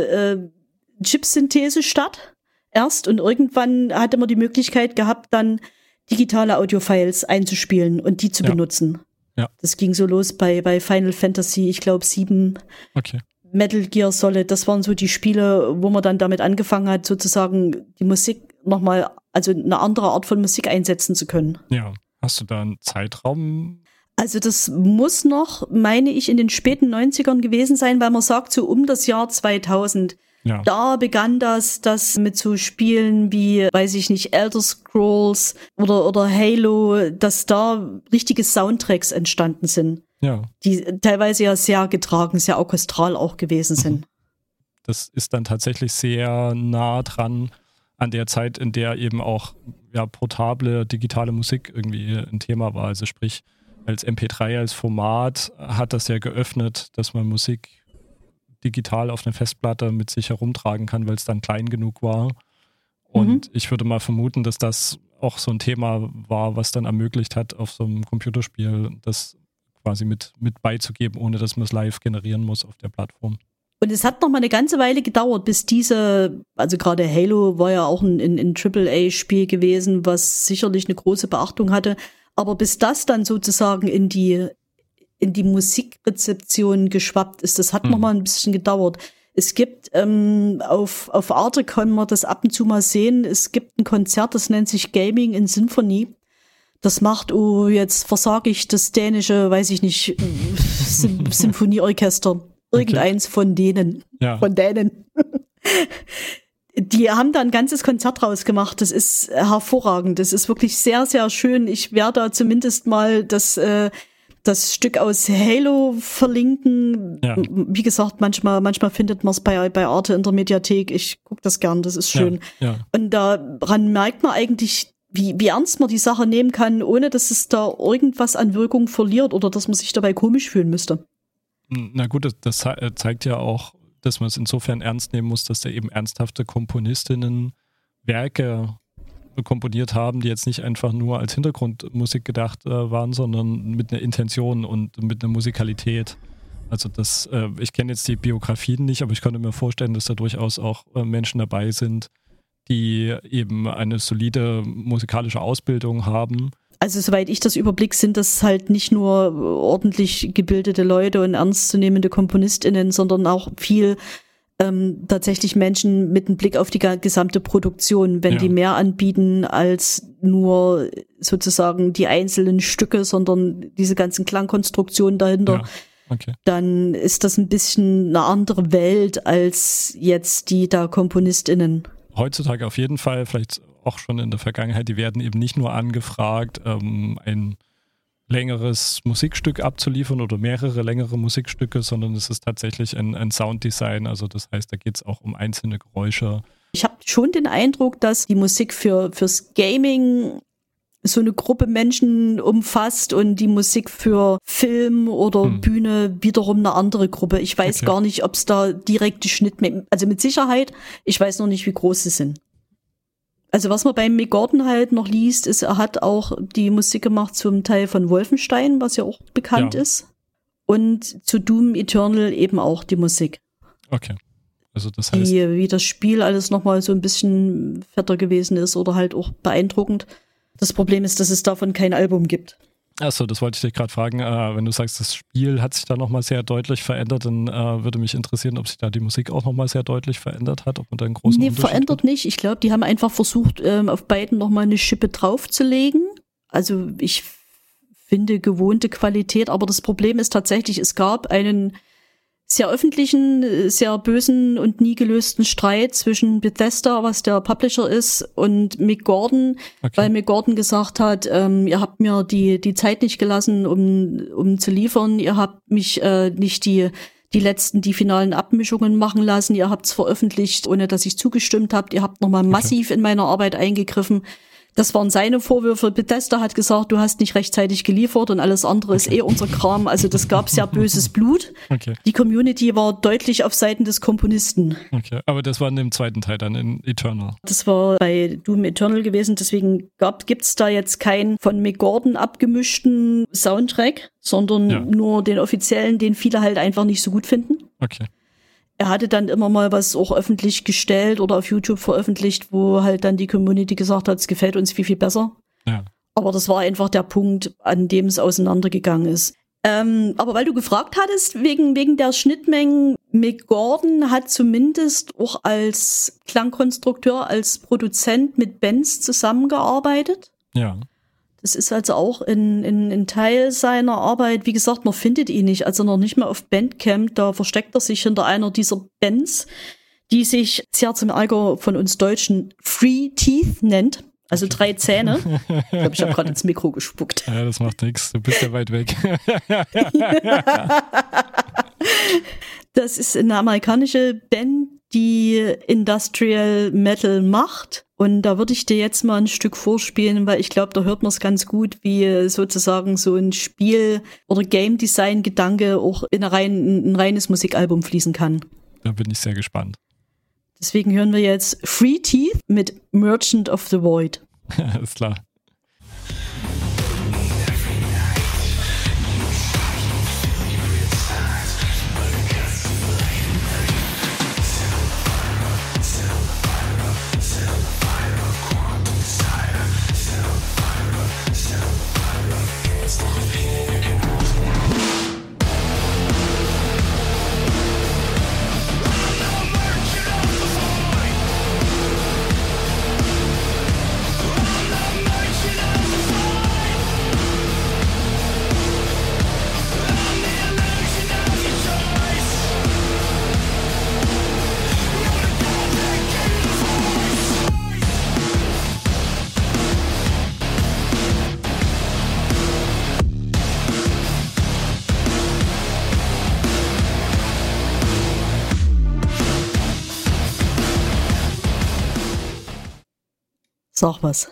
Chipsynthese statt erst und irgendwann hatte man die Möglichkeit gehabt, dann digitale Audiofiles einzuspielen und die zu benutzen. Ja. Das ging so los bei Final Fantasy, ich glaube 7, Metal Gear Solid, das waren so die Spiele, wo man dann damit angefangen hat, sozusagen die Musik nochmal, also eine andere Art von Musik einsetzen zu können. Ja, hast du da einen Zeitraum? Also das muss noch, meine ich, in den späten 90ern gewesen sein, weil man sagt, so um das Jahr 2000, da begann das mit so Spielen wie, weiß ich nicht, Elder Scrolls oder Halo, dass da richtige Soundtracks entstanden sind. Ja. Die teilweise ja sehr getragen, sehr orchestral auch gewesen sind. Das ist dann tatsächlich sehr nah dran an der Zeit, in der eben auch portable digitale Musik irgendwie ein Thema war. Also sprich, als MP3 als Format hat das ja geöffnet, dass man Musik digital auf einer Festplatte mit sich herumtragen kann, weil es dann klein genug war. Und ich würde mal vermuten, dass das auch so ein Thema war, was dann ermöglicht hat, auf so einem Computerspiel das quasi mit beizugeben, ohne dass man es live generieren muss auf der Plattform. Und es hat noch mal eine ganze Weile gedauert, bis also gerade Halo war ja auch ein AAA-Spiel gewesen, was sicherlich eine große Beachtung hatte, aber bis das dann sozusagen in die Musikrezeption geschwappt ist, das hat noch mal ein bisschen gedauert. Es gibt auf Arte kann man das ab und zu mal sehen, es gibt ein Konzert, das nennt sich Gaming in Symphony. Das macht, jetzt versage ich das dänische, weiß ich nicht, Symphonieorchester. Irgendeins von denen. Ja. Von denen. Die haben da ein ganzes Konzert rausgemacht. Das ist hervorragend. Das ist wirklich sehr, sehr schön. Ich werde da zumindest mal das Stück aus Halo verlinken. Ja. Wie gesagt, manchmal findet man es bei Arte in der Mediathek. Ich gucke das gern, das ist schön. Ja. Und daran merkt man eigentlich, wie ernst man die Sache nehmen kann, ohne dass es da irgendwas an Wirkung verliert oder dass man sich dabei komisch fühlen müsste. Na gut, das zeigt ja auch, dass man es insofern ernst nehmen muss, dass da eben ernsthafte Komponistinnen Werke komponiert haben, die jetzt nicht einfach nur als Hintergrundmusik gedacht waren, sondern mit einer Intention und mit einer Musikalität. Also ich kenne jetzt die Biografien nicht, aber ich könnte mir vorstellen, dass da durchaus auch Menschen dabei sind, die eben eine solide musikalische Ausbildung haben. Also soweit ich das überblicke, sind das halt nicht nur ordentlich gebildete Leute und ernstzunehmende KomponistInnen, sondern auch viel tatsächlich Menschen mit einem Blick auf die gesamte Produktion, wenn die mehr anbieten als nur sozusagen die einzelnen Stücke, sondern diese ganzen Klangkonstruktionen dahinter, dann ist das ein bisschen eine andere Welt als jetzt die da KomponistInnen. Heutzutage auf jeden Fall, vielleicht auch schon in der Vergangenheit, die werden eben nicht nur angefragt, ein längeres Musikstück abzuliefern oder mehrere längere Musikstücke, sondern es ist tatsächlich ein Sounddesign, also das heißt, da geht es auch um einzelne Geräusche. Ich habe schon den Eindruck, dass die Musik fürs Gaming so eine Gruppe Menschen umfasst und die Musik für Film oder Bühne wiederum eine andere Gruppe. Ich weiß gar nicht, ob es da direkte Schnittmengen, also mit Sicherheit, ich weiß noch nicht, wie groß sie sind. Also was man beim Mick Gordon halt noch liest, ist, er hat auch die Musik gemacht zum Teil von Wolfenstein, was ja auch bekannt ist. Und zu Doom Eternal eben auch die Musik. Okay. Also das heißt, wie das Spiel alles nochmal so ein bisschen fetter gewesen ist oder halt auch beeindruckend. Das Problem ist, dass es davon kein Album gibt. Achso, das wollte ich dich gerade fragen. Wenn du sagst, das Spiel hat sich da nochmal sehr deutlich verändert, dann würde mich interessieren, ob sich da die Musik auch nochmal sehr deutlich verändert hat, ob man da einen großen Unterschied verändert hat. nicht. Ich glaube, die haben einfach versucht, auf beiden nochmal eine Schippe draufzulegen. Also ich finde gewohnte Qualität, aber das Problem ist tatsächlich, es gab einen sehr öffentlichen, sehr bösen und nie gelösten Streit zwischen Bethesda, was der Publisher ist, und Mick Gordon, weil Mick Gordon gesagt hat, ihr habt mir die Zeit nicht gelassen, um zu liefern, ihr habt mich nicht die finalen Abmischungen machen lassen, ihr habt's veröffentlicht, ohne dass ich zugestimmt habt, ihr habt nochmal massiv in meine Arbeit eingegriffen. Das waren seine Vorwürfe. Bethesda hat gesagt, du hast nicht rechtzeitig geliefert und alles andere ist unser Kram. Also das gab sehr böses Blut. Okay. Die Community war deutlich auf Seiten des Komponisten. Okay, aber das war in dem zweiten Teil dann in Eternal. Das war bei Doom Eternal gewesen, deswegen gibt's da jetzt keinen von Mick Gordon abgemischten Soundtrack, sondern nur den offiziellen, den viele halt einfach nicht so gut finden. Okay. Er hatte dann immer mal was auch öffentlich gestellt oder auf YouTube veröffentlicht, wo halt dann die Community gesagt hat, es gefällt uns viel, viel besser. Ja. Aber das war einfach der Punkt, an dem es auseinandergegangen ist. Aber weil du gefragt hattest, wegen der Schnittmengen, Mick Gordon hat zumindest auch als Klangkonstrukteur, als Produzent mit Bands zusammengearbeitet. Ja. Das ist also auch ein Teil seiner Arbeit. Wie gesagt, man findet ihn nicht, also noch nicht mal auf Bandcamp. Da versteckt er sich hinter einer dieser Bands, die sich sehr zum Ärger von uns Deutschen Free Teeth nennt. Also 3 Zähne. Ich glaube, ich habe gerade ins Mikro gespuckt. Ja, das macht nichts. Du bist ja weit weg. Das ist eine amerikanische Band, die Industrial Metal macht. Und da würde ich dir jetzt mal ein Stück vorspielen, weil ich glaube, da hört man es ganz gut, wie sozusagen so ein Spiel- oder Game-Design-Gedanke auch in ein reines Musikalbum fließen kann. Da bin ich sehr gespannt. Deswegen hören wir jetzt Free Teeth mit Merchant of the Void. Alles klar. Sag was.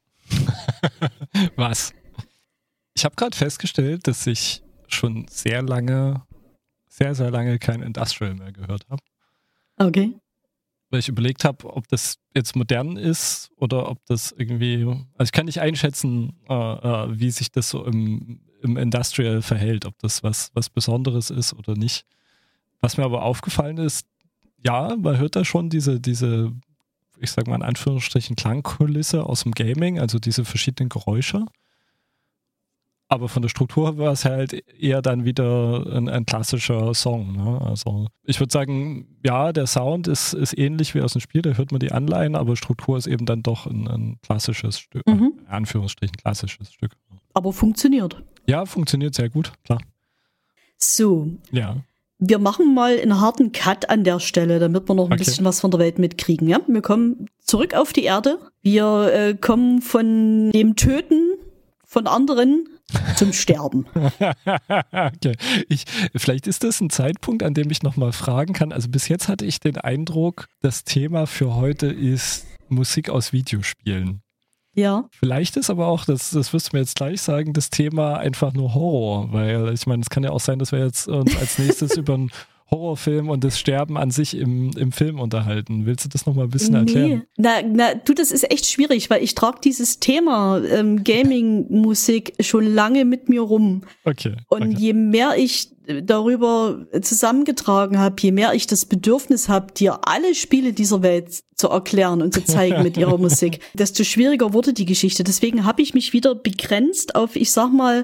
Was? Ich habe gerade festgestellt, dass ich schon sehr lange kein Industrial mehr gehört habe. Okay. Weil ich überlegt habe, ob das jetzt modern ist oder ob das irgendwie, also ich kann nicht einschätzen, wie sich das so im Industrial verhält, ob das was Besonderes ist oder nicht. Was mir aber aufgefallen ist, ja, man hört da schon diese ich sag mal in Anführungsstrichen, Klangkulisse aus dem Gaming, also diese verschiedenen Geräusche. Aber von der Struktur war es halt eher dann wieder ein klassischer Song. Ne? Also ich würde sagen, ja, der Sound ist ähnlich wie aus dem Spiel, da hört man die Anleihen, aber Struktur ist eben dann doch ein klassisches Stück, in Anführungsstrichen klassisches Stück. Aber funktioniert. Ja, funktioniert sehr gut, klar. So. Ja. Wir machen mal einen harten Cut an der Stelle, damit wir noch ein bisschen was von der Welt mitkriegen. Ja? Wir kommen zurück auf die Erde. Wir kommen von dem Töten von anderen zum Sterben. Okay. Vielleicht ist das ein Zeitpunkt, an dem ich nochmal fragen kann. Also bis jetzt hatte ich den Eindruck, das Thema für heute ist Musik aus Videospielen. Ja. Vielleicht ist aber auch, das wirst du mir jetzt gleich sagen, das Thema einfach nur Horror, weil ich meine, es kann ja auch sein, dass wir jetzt uns als nächstes über einen Horrorfilm und das Sterben an sich im Film unterhalten. Willst du das nochmal ein bisschen erklären? Du, das ist echt schwierig, weil ich trage dieses Thema Gaming-Musik schon lange mit mir rum. Okay. Und je mehr ich darüber zusammengetragen habe, je mehr ich das Bedürfnis habe, dir alle Spiele dieser Welt zu erklären und zu zeigen mit ihrer Musik, desto schwieriger wurde die Geschichte. Deswegen habe ich mich wieder begrenzt auf, ich sag mal,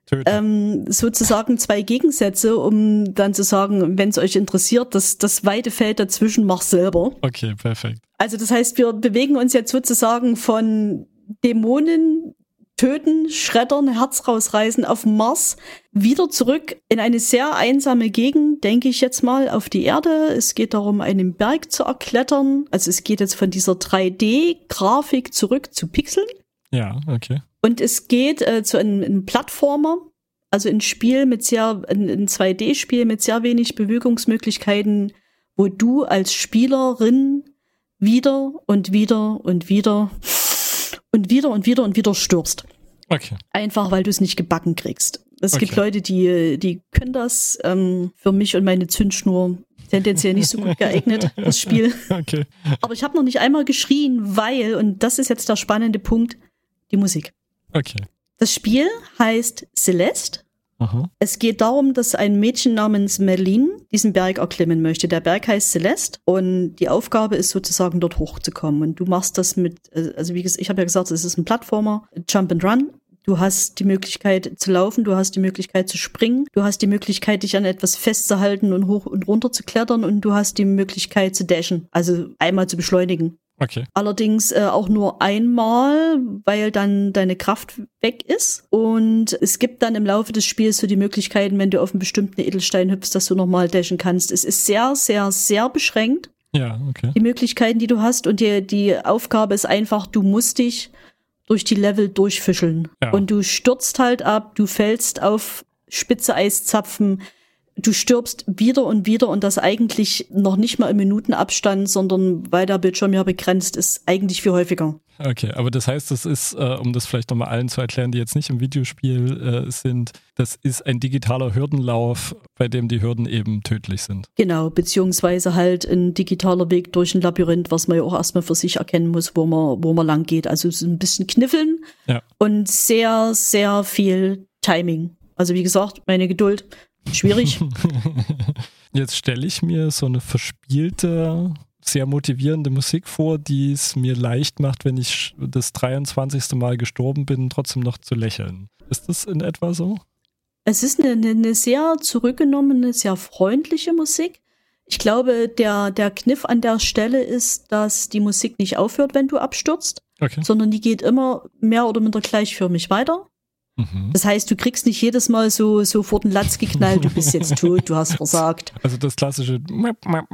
sozusagen 2 Gegensätze, um dann zu sagen, wenn es euch interessiert, das weite Feld dazwischen mach selber. Okay, perfekt. Also das heißt, wir bewegen uns jetzt sozusagen von Dämonen töten, schreddern, Herz rausreißen auf Mars, wieder zurück in eine sehr einsame Gegend, denke ich jetzt mal, auf die Erde. Es geht darum, einen Berg zu erklettern. Also es geht jetzt von dieser 3D-Grafik zurück zu Pixeln. Ja, okay. Und es geht zu einem Plattformer, also ein 2D-Spiel mit sehr wenig Bewegungsmöglichkeiten, wo du als Spielerin wieder und wieder und wieder und wieder und wieder und wieder stirbst. Okay. Einfach, weil du es nicht gebacken kriegst. Es gibt Leute, die können das. Für mich und meine Zündschnur tendenziell nicht so gut geeignet, das Spiel. Okay. Aber ich habe noch nicht einmal geschrien, weil, und das ist jetzt der spannende Punkt, die Musik. Okay. Das Spiel heißt Celeste. Aha. Es geht darum, dass ein Mädchen namens Merlin diesen Berg erklimmen möchte. Der Berg heißt Celeste und die Aufgabe ist sozusagen dort hochzukommen. Und du machst das mit, also wie gesagt, ich habe ja gesagt, es ist ein Plattformer, Jump and Run. Du hast die Möglichkeit zu laufen, du hast die Möglichkeit zu springen, du hast die Möglichkeit, dich an etwas festzuhalten und hoch und runter zu klettern und du hast die Möglichkeit zu dashen, also einmal zu beschleunigen. Okay. Allerdings auch nur einmal, weil dann deine Kraft weg ist. Und es gibt dann im Laufe des Spiels so die Möglichkeiten, wenn du auf einen bestimmten Edelstein hüpfst, dass du nochmal dashen kannst. Es ist sehr, sehr, sehr beschränkt. Ja, okay. Die Möglichkeiten, die du hast. Und die Aufgabe ist einfach, du musst dich durch die Level durchfischeln. Ja. Und du stürzt halt ab, du fällst auf spitze Eiszapfen, du stirbst wieder und das eigentlich noch nicht mal im Minutenabstand, sondern weil der Bildschirm ja begrenzt ist, eigentlich viel häufiger. Okay, aber das heißt, das ist, um das vielleicht nochmal allen zu erklären, die jetzt nicht im Videospiel sind, das ist ein digitaler Hürdenlauf, bei dem die Hürden eben tödlich sind. Genau, beziehungsweise halt ein digitaler Weg durch ein Labyrinth, was man ja auch erstmal für sich erkennen muss, wo man lang geht. Also es ist ein bisschen kniffeln und sehr, sehr viel Timing. Also wie gesagt, meine Geduld, schwierig. Jetzt stelle ich mir so eine verspielte, sehr motivierende Musik vor, die es mir leicht macht, wenn ich das 23. Mal gestorben bin, trotzdem noch zu lächeln. Ist das in etwa so? Es ist eine sehr zurückgenommene, sehr freundliche Musik. Ich glaube, der Kniff an der Stelle ist, dass die Musik nicht aufhört, wenn du abstürzt, sondern die geht immer mehr oder minder gleichförmig weiter. Das heißt, du kriegst nicht jedes Mal so vor den Latz geknallt, du bist jetzt tot, du hast versagt. Also das klassische Genau,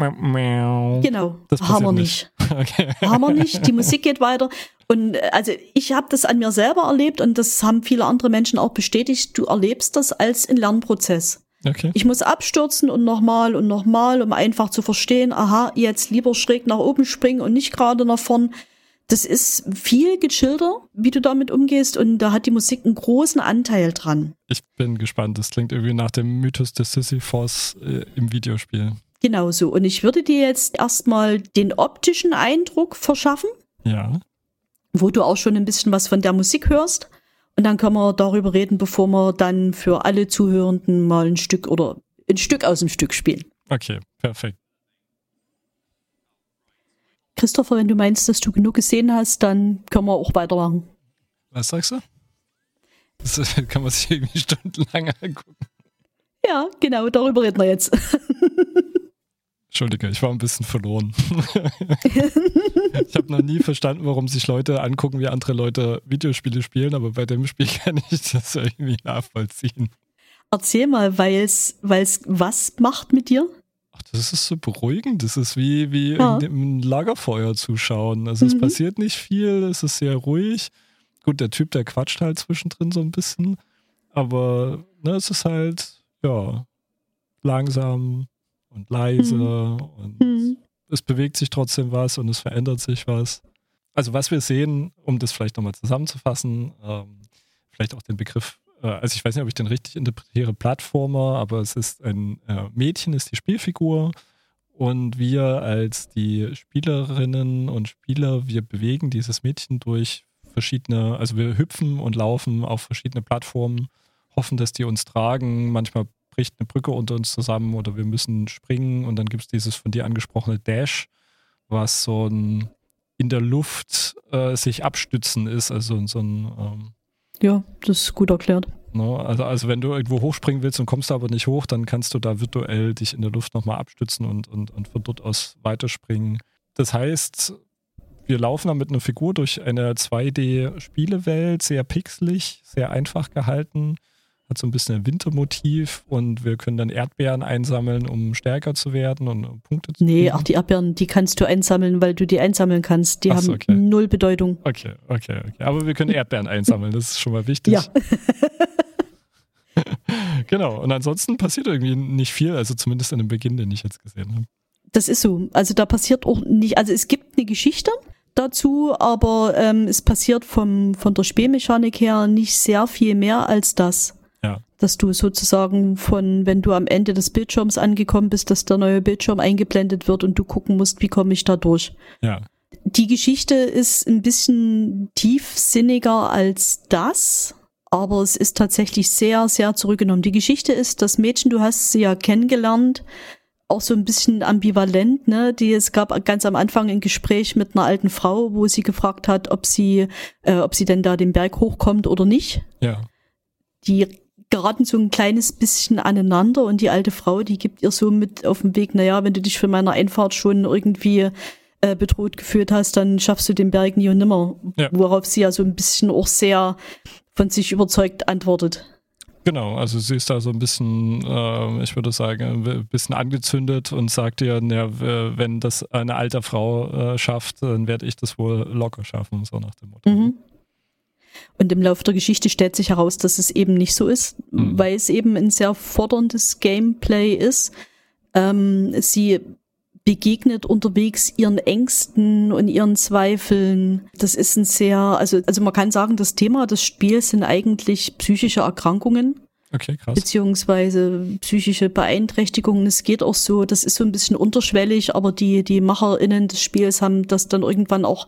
das haben wir nicht. Okay. Haben wir nicht, die Musik geht weiter. Und also ich habe das an mir selber erlebt und das haben viele andere Menschen auch bestätigt, du erlebst das als einen Lernprozess. Okay. Ich muss abstürzen und nochmal, um einfach zu verstehen, aha, jetzt lieber schräg nach oben springen und nicht gerade nach vorn. Das ist viel gechillter, wie du damit umgehst und da hat die Musik einen großen Anteil dran. Ich bin gespannt, das klingt irgendwie nach dem Mythos des Sisyphos im Videospiel. Genau so und ich würde dir jetzt erstmal den optischen Eindruck verschaffen. Ja. Wo du auch schon ein bisschen was von der Musik hörst und dann können wir darüber reden, bevor wir dann für alle Zuhörenden mal ein Stück aus dem Stück spielen. Okay, perfekt. Christopher, wenn du meinst, dass du genug gesehen hast, dann können wir auch weitermachen. Was sagst du? Das kann man sich irgendwie stundenlang angucken. Ja, genau, darüber reden wir jetzt. Entschuldige, ich war ein bisschen verloren. Ich habe noch nie verstanden, warum sich Leute angucken, wie andere Leute Videospiele spielen, aber bei dem Spiel kann ich das irgendwie nachvollziehen. Erzähl mal, weil's was macht mit dir? Ach, das ist so beruhigend. Das ist wie im Lagerfeuer zuschauen. Also es passiert nicht viel, es ist sehr ruhig. Gut, der Typ, der quatscht halt zwischendrin so ein bisschen. Aber es ist halt, langsam und leise und es bewegt sich trotzdem was und es verändert sich was. Also was wir sehen, um das vielleicht nochmal zusammenzufassen, vielleicht auch den Begriff also ich weiß nicht, ob ich den richtig interpretiere, Plattformer, aber es ist ein Mädchen, ist die Spielfigur und wir als die Spielerinnen und Spieler, wir bewegen dieses Mädchen durch verschiedene, also wir hüpfen und laufen auf verschiedene Plattformen, hoffen, dass die uns tragen, manchmal bricht eine Brücke unter uns zusammen oder wir müssen springen und dann gibt es dieses von dir angesprochene Dash, was so ein in der Luft sich abstützen ist, also so ein ja, das ist gut erklärt. Ne? Also wenn du irgendwo hochspringen willst und kommst aber nicht hoch, dann kannst du da virtuell dich in der Luft nochmal abstützen und von dort aus weiterspringen. Das heißt, wir laufen dann mit einer Figur durch eine 2D-Spielewelt, sehr pixelig, sehr einfach gehalten, hat so ein bisschen ein Wintermotiv und wir können dann Erdbeeren einsammeln, um stärker zu werden und Punkte zu kriegen. Ach, die Erdbeeren, die kannst du einsammeln, weil du die einsammeln kannst. Die haben null Bedeutung. Okay. Aber wir können Erdbeeren einsammeln, das ist schon mal wichtig. Ja. Genau, und ansonsten passiert irgendwie nicht viel, also zumindest in dem Beginn, den ich jetzt gesehen habe. Das ist so, also da passiert auch nicht, also es gibt eine Geschichte dazu, aber es passiert von der Spielmechanik her nicht sehr viel mehr als das. Ja. Dass du sozusagen wenn du am Ende des Bildschirms angekommen bist, dass der neue Bildschirm eingeblendet wird und du gucken musst, wie komme ich da durch. Ja. Die Geschichte ist ein bisschen tiefsinniger als das, aber es ist tatsächlich sehr, sehr zurückgenommen. Die Geschichte ist, das Mädchen, du hast sie ja kennengelernt, auch so ein bisschen ambivalent, ne? Es gab ganz am Anfang ein Gespräch mit einer alten Frau, wo sie gefragt hat, ob sie denn da den Berg hochkommt oder nicht. Ja. Die geraten so ein kleines bisschen aneinander und die alte Frau, die gibt ihr so mit auf den Weg, naja, wenn du dich für meiner Einfahrt schon irgendwie bedroht gefühlt hast, dann schaffst du den Berg nie und nimmer. Ja. Worauf sie ja so ein bisschen auch sehr von sich überzeugt antwortet. Genau, also sie ist da so ein bisschen, ich würde sagen, ein bisschen angezündet und sagt ihr, ja, wenn das eine alte Frau schafft, dann werde ich das wohl locker schaffen, so nach dem Motto. Mhm. Und im Laufe der Geschichte stellt sich heraus, dass es eben nicht so ist, weil es eben ein sehr forderndes Gameplay ist. Sie begegnet unterwegs ihren Ängsten und ihren Zweifeln. Das ist ein sehr, also man kann sagen, das Thema des Spiels sind eigentlich psychische Erkrankungen. Okay, krass. Beziehungsweise psychische Beeinträchtigungen. Es geht auch so, das ist so ein bisschen unterschwellig, aber die MacherInnen des Spiels haben das dann irgendwann auch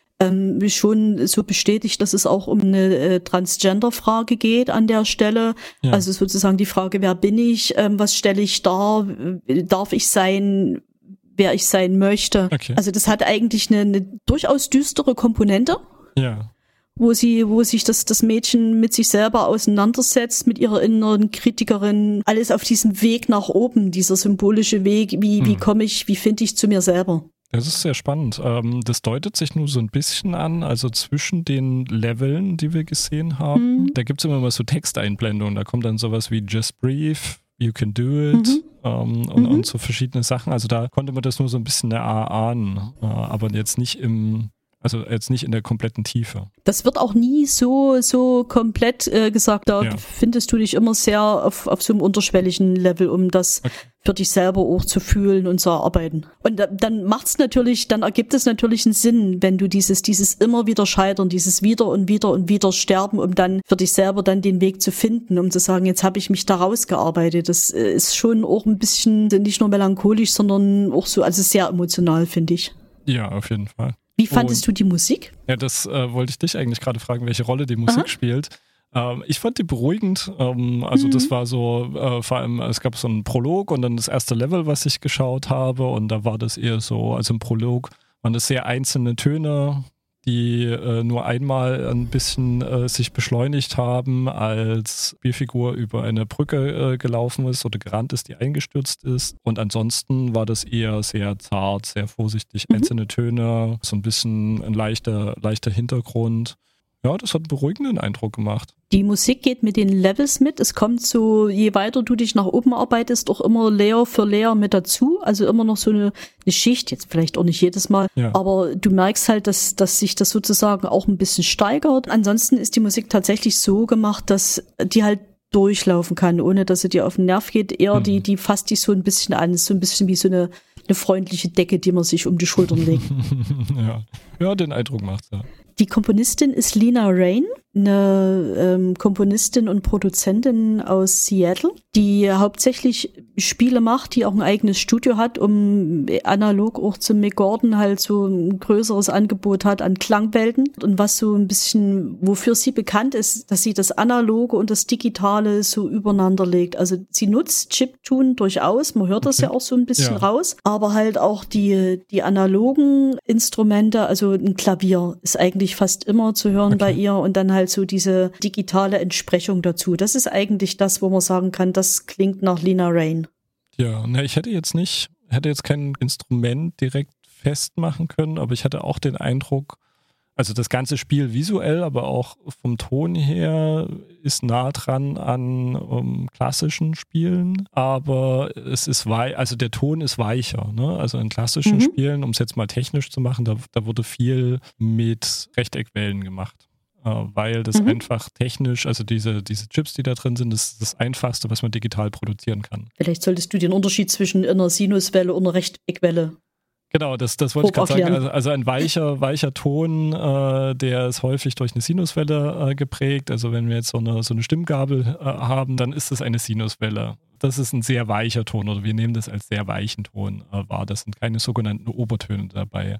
schon so bestätigt, dass es auch um eine Transgender-Frage geht an der Stelle. Ja. Also sozusagen die Frage, wer bin ich, was stelle ich dar, darf ich sein, wer ich sein möchte. Okay. Also das hat eigentlich eine durchaus düstere Komponente. Ja. Wo sich das Mädchen mit sich selber auseinandersetzt, mit ihrer inneren Kritikerin, alles auf diesem Weg nach oben, dieser symbolische Weg, wie finde ich zu mir selber. Das ist sehr spannend. Das deutet sich nur so ein bisschen an, also zwischen den Leveln, die wir gesehen haben. Da gibt es immer mal so Texteinblendungen, da kommt dann sowas wie Just Breathe, You Can Do It und so verschiedene Sachen. Also da konnte man das nur so ein bisschen erahnen, aber jetzt nicht in der kompletten Tiefe. Das wird auch nie so komplett gesagt. Da findest du dich immer sehr auf so einem unterschwelligen Level, um das für dich selber auch zu fühlen und zu erarbeiten. Und dann ergibt es natürlich einen Sinn, wenn du dieses immer wieder Scheitern, dieses wieder und wieder und wieder Sterben, um dann für dich selber dann den Weg zu finden, um zu sagen, jetzt habe ich mich da rausgearbeitet. Das ist schon auch ein bisschen nicht nur melancholisch, sondern auch so, also sehr emotional, finde ich. Ja, auf jeden Fall. Wie fandest du die Musik? Ja, das wollte ich dich eigentlich gerade fragen, welche Rolle die Musik spielt. Ich fand die beruhigend. Das war so, vor allem, es gab so einen Prolog und dann das erste Level, was ich geschaut habe. Und da war das eher so, also im Prolog waren das sehr einzelne Töne, die nur einmal ein bisschen sich beschleunigt haben, als Spielfigur über eine Brücke gelaufen ist oder gerannt ist, die eingestürzt ist. Und ansonsten war das eher sehr zart, sehr vorsichtig. Einzelne Töne, so ein bisschen ein leichter Hintergrund. Ja, das hat einen beruhigenden Eindruck gemacht. Die Musik geht mit den Levels mit. Es kommt so, je weiter du dich nach oben arbeitest, auch immer Layer für Layer mit dazu. Also immer noch so eine Schicht, jetzt vielleicht auch nicht jedes Mal. Ja. Aber du merkst halt, dass sich das sozusagen auch ein bisschen steigert. Ansonsten ist die Musik tatsächlich so gemacht, dass die halt durchlaufen kann, ohne dass sie dir auf den Nerv geht. Eher die fasst dich so ein bisschen an. Ist so ein bisschen wie so eine freundliche Decke, die man sich um die Schultern legt. Ja, den Eindruck macht's, ja. Die Komponistin ist Lena Raine. eine Komponistin und Produzentin aus Seattle, die hauptsächlich Spiele macht, die auch ein eigenes Studio hat, um analog auch zum Mick Gordon halt so ein größeres Angebot hat an Klangwelten. Und was so ein bisschen, wofür sie bekannt ist, dass sie das Analoge und das Digitale so übereinander legt. Also sie nutzt Chiptune durchaus, man hört das ja auch so ein bisschen raus, aber halt auch die analogen Instrumente, also ein Klavier ist eigentlich fast immer zu hören bei ihr und dann halt so diese digitale Entsprechung dazu. Das ist eigentlich das, wo man sagen kann, das klingt nach Lena Raine. Ja, ich hätte jetzt kein Instrument direkt festmachen können, aber ich hatte auch den Eindruck, also das ganze Spiel visuell, aber auch vom Ton her ist nah dran an klassischen Spielen, aber es ist also der Ton ist weicher, ne? Also in klassischen Spielen, um es jetzt mal technisch zu machen, da wurde viel mit Rechteckwellen gemacht. Weil das einfach technisch, also diese Chips, die da drin sind, ist das Einfachste, was man digital produzieren kann. Vielleicht solltest du den Unterschied zwischen einer Sinuswelle und einer Rechteckwelle Genau, das wollte ich gerade sagen. Also ein weicher Ton, der ist häufig durch eine Sinuswelle geprägt. Also wenn wir jetzt so eine Stimmgabel haben, dann ist das eine Sinuswelle. Das ist ein sehr weicher Ton oder wir nehmen das als sehr weichen Ton wahr. Das sind keine sogenannten Obertöne dabei.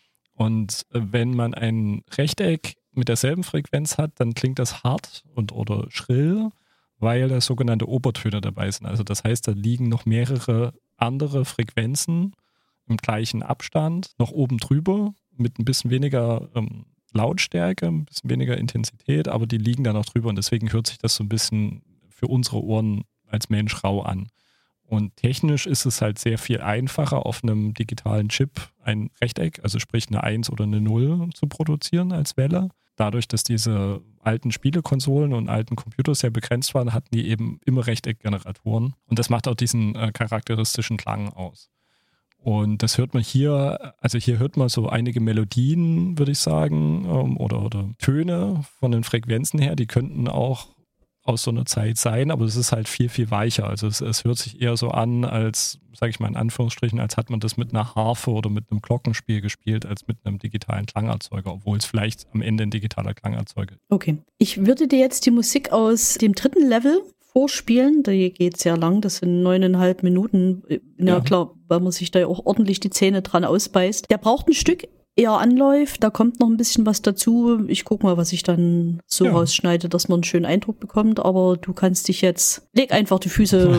Und wenn man ein Rechteck mit derselben Frequenz hat, dann klingt das hart oder schrill, weil da sogenannte Obertöne dabei sind. Also das heißt, da liegen noch mehrere andere Frequenzen im gleichen Abstand noch oben drüber mit ein bisschen weniger Lautstärke, ein bisschen weniger Intensität, aber die liegen da noch drüber und deswegen hört sich das so ein bisschen für unsere Ohren als Mensch rau an. Und technisch ist es halt sehr viel einfacher, auf einem digitalen Chip ein Rechteck, also sprich eine 1 oder eine 0 zu produzieren als Welle. Dadurch, dass diese alten Spielekonsolen und alten Computer sehr begrenzt waren, hatten die eben immer Rechteckgeneratoren. Und das macht auch diesen charakteristischen Klang aus. Und das hört man hier, also hier hört man so einige Melodien, würde ich sagen, oder Töne von den Frequenzen her, die könnten auch aus so einer Zeit sein, aber es ist halt viel, viel weicher. Also es hört sich eher so an, als, sage ich mal in Anführungsstrichen, als hat man das mit einer Harfe oder mit einem Glockenspiel gespielt, als mit einem digitalen Klangerzeuger, obwohl es vielleicht am Ende ein digitaler Klangerzeuger ist. Okay. Ich würde dir jetzt die Musik aus dem 3. Level vorspielen. Die geht sehr lang, das sind 9,5 Minuten. Ja, klar, weil man sich da auch ordentlich die Zähne dran ausbeißt. Der braucht ein Stück, eher anläuft, da kommt noch ein bisschen was dazu. Ich gucke mal, was ich dann so rausschneide, dass man einen schönen Eindruck bekommt, aber du kannst dich jetzt, leg einfach die Füße,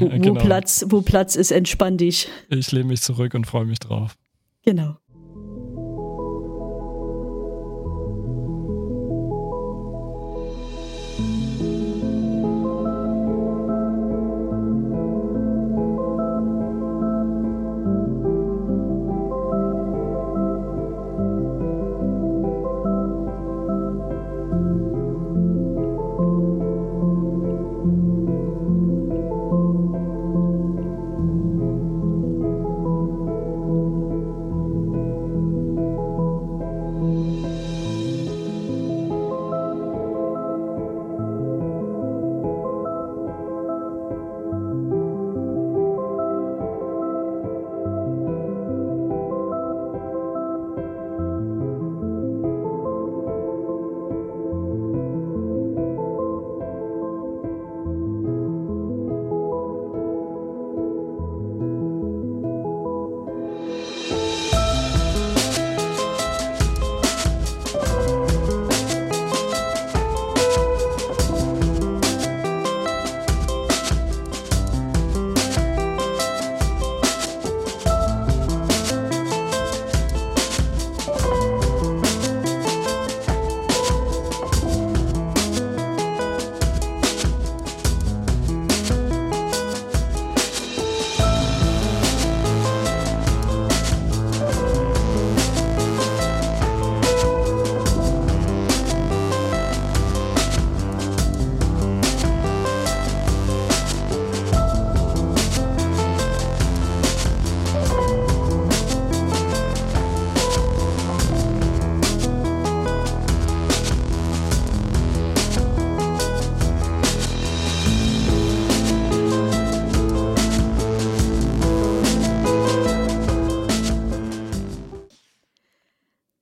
wo Platz ist, entspann dich. Ich lehne mich zurück und freue mich drauf. Genau.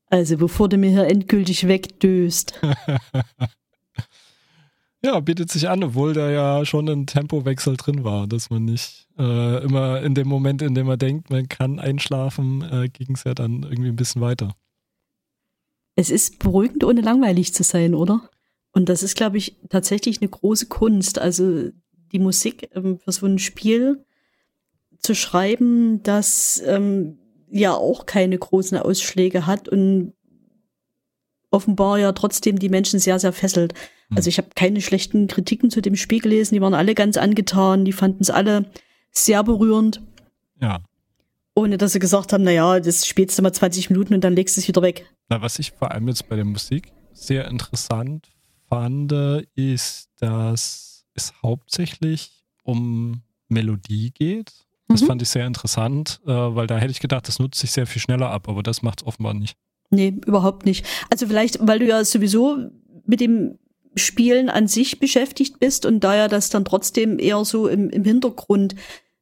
Also bevor du mir hier endgültig wegdöst. Ja, bietet sich an, obwohl da ja schon ein Tempowechsel drin war, dass man nicht immer in dem Moment, in dem man denkt, man kann einschlafen, ging es ja dann irgendwie ein bisschen weiter. Es ist beruhigend, ohne langweilig zu sein, oder? Und das ist, glaube ich, tatsächlich eine große Kunst. Also die Musik für so ein Spiel zu schreiben, das ja auch keine großen Ausschläge hat und offenbar ja trotzdem die Menschen sehr, sehr fesselt. Also ich habe keine schlechten Kritiken zu dem Spiel gelesen, die waren alle ganz angetan, die fanden es alle sehr berührend. Ja. Ohne dass sie gesagt haben, naja, das spielst du mal 20 Minuten und dann legst du es wieder weg. Na, was ich vor allem jetzt bei der Musik sehr interessant fand, ist, dass es hauptsächlich um Melodie geht. Das fand ich sehr interessant, weil da hätte ich gedacht, das nutzt sich sehr viel schneller ab, aber das macht es offenbar nicht. Nee, überhaupt nicht. Also vielleicht, weil du ja sowieso mit dem Spielen an sich beschäftigt bist und da ja das dann trotzdem eher so im Hintergrund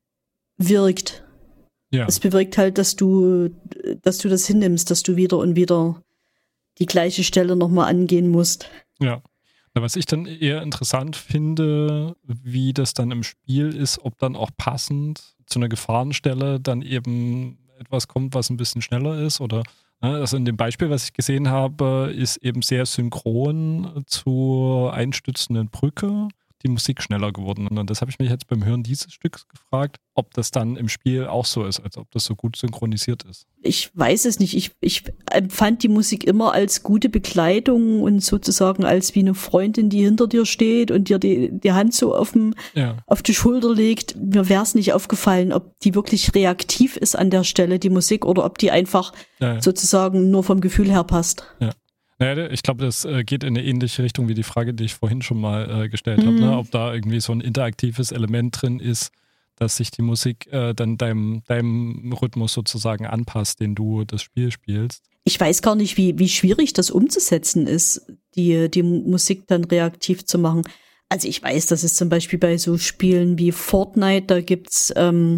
wirkt. Ja. Es bewirkt halt, dass du das hinnimmst, dass du wieder und wieder die gleiche Stelle nochmal angehen musst. Ja. Was ich dann eher interessant finde, wie das dann im Spiel ist, ob dann auch passend zu einer Gefahrenstelle dann eben etwas kommt, was ein bisschen schneller ist oder also in dem Beispiel, was ich gesehen habe, ist eben sehr synchron zur einstürzenden Brücke die Musik schneller geworden. Und das habe ich mich jetzt beim Hören dieses Stücks gefragt, ob das dann im Spiel auch so ist, als ob das so gut synchronisiert ist. Ich weiß es nicht. Ich empfand die Musik immer als gute Begleitung und sozusagen als wie eine Freundin, die hinter dir steht und dir die Hand so auf die Schulter legt. Mir wäre es nicht aufgefallen, ob die wirklich reaktiv ist an der Stelle, die Musik, oder ob die einfach sozusagen nur vom Gefühl her passt. Ja. Naja, ich glaube, das geht in eine ähnliche Richtung wie die Frage, die ich vorhin schon mal gestellt habe, ne? Ob da irgendwie so ein interaktives Element drin ist, dass sich die Musik dann deinem Rhythmus sozusagen anpasst, den du das Spiel spielst. Ich weiß gar nicht, wie schwierig das umzusetzen ist, die Musik dann reaktiv zu machen. Also ich weiß, dass es zum Beispiel bei so Spielen wie Fortnite, da gibt's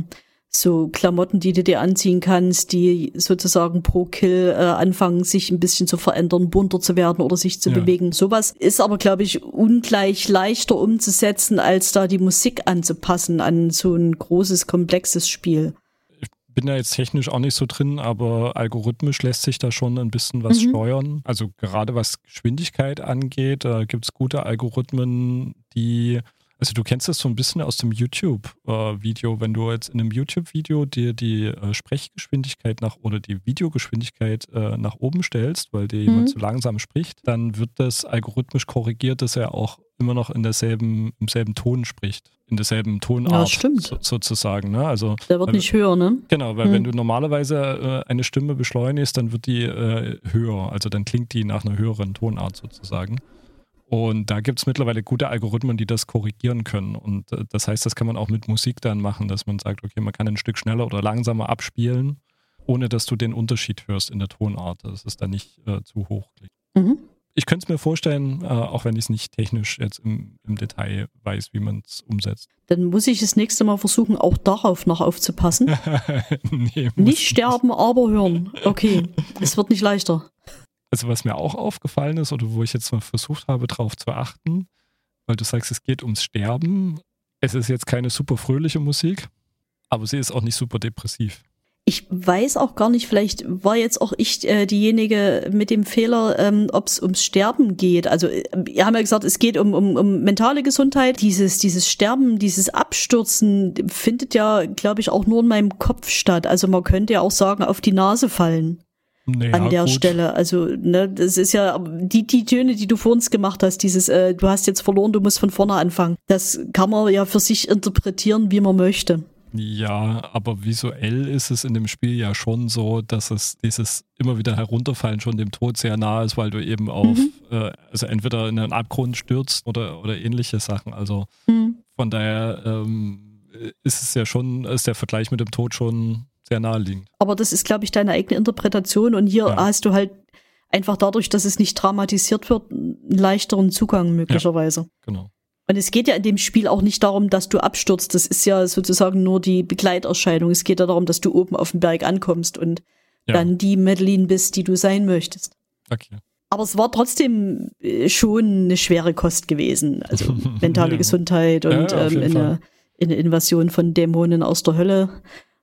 so Klamotten, die du dir anziehen kannst, die sozusagen pro Kill anfangen, sich ein bisschen zu verändern, bunter zu werden oder sich zu bewegen. Sowas ist aber, glaube ich, ungleich leichter umzusetzen, als da die Musik anzupassen an so ein großes, komplexes Spiel. Ich bin da jetzt technisch auch nicht so drin, aber algorithmisch lässt sich da schon ein bisschen was steuern. Also gerade was Geschwindigkeit angeht, da gibt es gute Algorithmen, also du kennst das so ein bisschen aus dem YouTube-Video, wenn du jetzt in einem YouTube-Video dir die Sprechgeschwindigkeit oder die Videogeschwindigkeit nach oben stellst, weil dir jemand zu langsam spricht, dann wird das algorithmisch korrigiert, dass er auch immer noch im selben Ton spricht, in derselben Tonart sozusagen. Ne? Also, der wird nicht höher, ne? Genau, weil wenn du normalerweise eine Stimme beschleunigst, dann wird die höher, also dann klingt die nach einer höheren Tonart sozusagen. Und da gibt es mittlerweile gute Algorithmen, die das korrigieren können. Und das heißt, das kann man auch mit Musik dann machen, dass man sagt, okay, man kann ein Stück schneller oder langsamer abspielen, ohne dass du den Unterschied hörst in der Tonart, dass es dann nicht zu hoch klingt. Ich könnte es mir vorstellen, auch wenn ich es nicht technisch jetzt im Detail weiß, wie man es umsetzt. Dann muss ich das nächste Mal versuchen, auch darauf noch aufzupassen. Nicht sterben, aber hören. Okay, es wird nicht leichter. Also was mir auch aufgefallen ist oder wo ich jetzt mal versucht habe, drauf zu achten, weil du sagst, es geht ums Sterben. Es ist jetzt keine super fröhliche Musik, aber sie ist auch nicht super depressiv. Ich weiß auch gar nicht, vielleicht war jetzt auch ich diejenige mit dem Fehler, ob es ums Sterben geht. Also wir haben ja gesagt, es geht um mentale Gesundheit. Dieses Sterben, dieses Abstürzen findet ja, glaube ich, auch nur in meinem Kopf statt. Also man könnte ja auch sagen, auf die Nase fallen. Naja, an der Stelle. Also, ne, das ist ja die Töne, die du vor uns gemacht hast, dieses, du hast jetzt verloren, du musst von vorne anfangen. Das kann man ja für sich interpretieren, wie man möchte. Ja, aber visuell ist es in dem Spiel ja schon so, dass es dieses immer wieder herunterfallen schon dem Tod sehr nahe ist, weil du eben auf, also entweder in einen Abgrund stürzt oder ähnliche Sachen. Also von daher ist es ja schon, ist der Vergleich mit dem Tod schon sehr naheliegend. Aber das ist, glaube ich, deine eigene Interpretation und hier hast du halt einfach dadurch, dass es nicht dramatisiert wird, einen leichteren Zugang möglicherweise. Ja, genau. Und es geht ja in dem Spiel auch nicht darum, dass du abstürzt. Das ist ja sozusagen nur die Begleiterscheinung. Es geht ja darum, dass du oben auf dem Berg ankommst und dann die Madeline bist, die du sein möchtest. Okay. Aber es war trotzdem schon eine schwere Kost gewesen. Also mentale Gesundheit und eine Invasion von Dämonen aus der Hölle.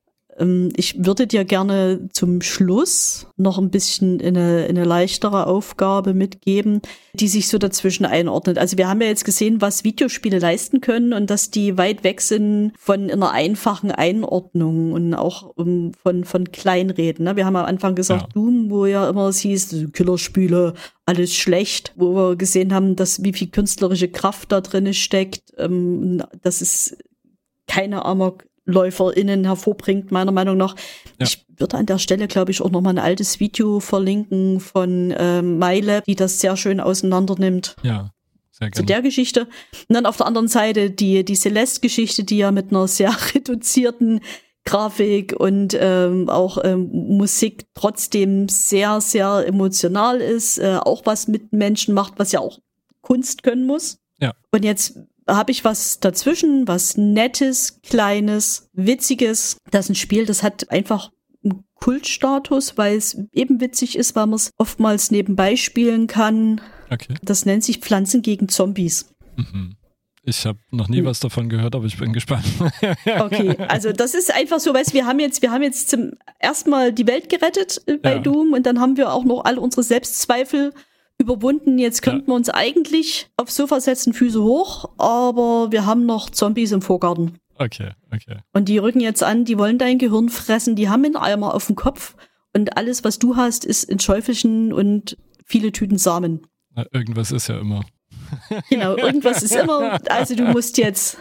Ich würde dir gerne zum Schluss noch ein bisschen eine leichtere Aufgabe mitgeben, die sich so dazwischen einordnet. Also wir haben ja jetzt gesehen, was Videospiele leisten können und dass die weit weg sind von einer einfachen Einordnung und auch von Kleinreden. Ne? Wir haben am Anfang gesagt, Doom, wo ja immer es hieß, Killerspiele, alles schlecht, wo wir gesehen haben, dass wie viel künstlerische Kraft da drin steckt, dass es keine AmokläuferInnen hervorbringt, meiner Meinung nach. Ja. Ich würde an der Stelle, glaube ich, auch nochmal ein altes Video verlinken von MyLab, die das sehr schön auseinander nimmt. Ja, sehr gerne. Zu der Geschichte. Und dann auf der anderen Seite die Celeste-Geschichte, die ja mit einer sehr reduzierten Grafik und auch Musik trotzdem sehr, sehr emotional ist, auch was mit Menschen macht, was ja auch Kunst können muss. Ja. Und jetzt habe ich was dazwischen, was Nettes, Kleines, Witziges. Das ist ein Spiel, das hat einfach einen Kultstatus, weil es eben witzig ist, weil man es oftmals nebenbei spielen kann. Okay. Das nennt sich Pflanzen gegen Zombies. Mhm. Ich habe noch nie was davon gehört, aber ich bin gespannt. Okay, also das ist einfach so, weißt, wir haben jetzt zum ersten Mal die Welt gerettet bei Doom und dann haben wir auch noch all unsere Selbstzweifel überwunden. Jetzt könnten wir uns eigentlich aufs Sofa setzen, Füße hoch, aber wir haben noch Zombies im Vorgarten. Okay. Und die rücken jetzt an, die wollen dein Gehirn fressen, die haben einen Eimer auf dem Kopf und alles, was du hast, ist ein Schäufelchen und viele Tüten Samen. Na, irgendwas ist ja immer. Genau, irgendwas ist immer. Also du musst jetzt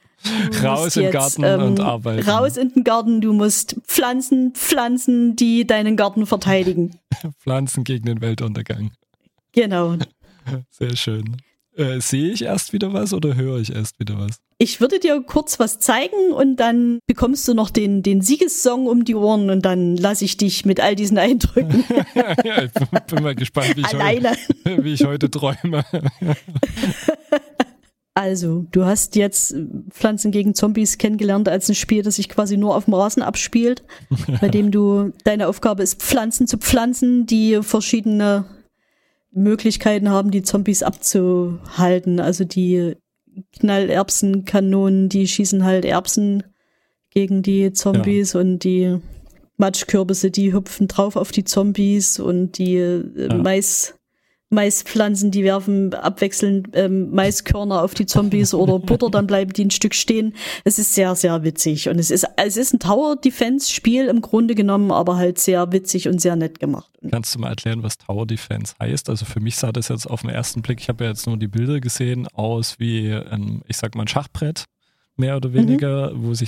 raus in den Garten und arbeiten. Raus in den Garten, du musst Pflanzen, die deinen Garten verteidigen. Pflanzen gegen den Weltuntergang. Genau. Sehr schön. Sehe ich erst wieder was oder höre ich erst wieder was? Ich würde dir kurz was zeigen und dann bekommst du noch den Siegessong um die Ohren und dann lasse ich dich mit all diesen Eindrücken. Ja, ich bin mal gespannt, wie ich heute träume. Also, du hast jetzt Pflanzen gegen Zombies kennengelernt als ein Spiel, das sich quasi nur auf dem Rasen abspielt, bei dem deine Aufgabe ist, Pflanzen zu pflanzen, die verschiedene Möglichkeiten haben, die Zombies abzuhalten. Also die Knallerbsenkanonen, die schießen halt Erbsen gegen die Zombies und die Matschkürbisse, die hüpfen drauf auf die Zombies und die Maispflanzen, die werfen abwechselnd Maiskörner auf die Zombies oder Butter, dann bleiben die ein Stück stehen. Es ist sehr, sehr witzig und es ist ein Tower-Defense-Spiel im Grunde genommen, aber halt sehr witzig und sehr nett gemacht. Kannst du mal erklären, was Tower-Defense heißt? Also für mich sah das jetzt auf den ersten Blick, ich habe ja jetzt nur die Bilder gesehen, aus wie ein Schachbrett, mehr oder weniger,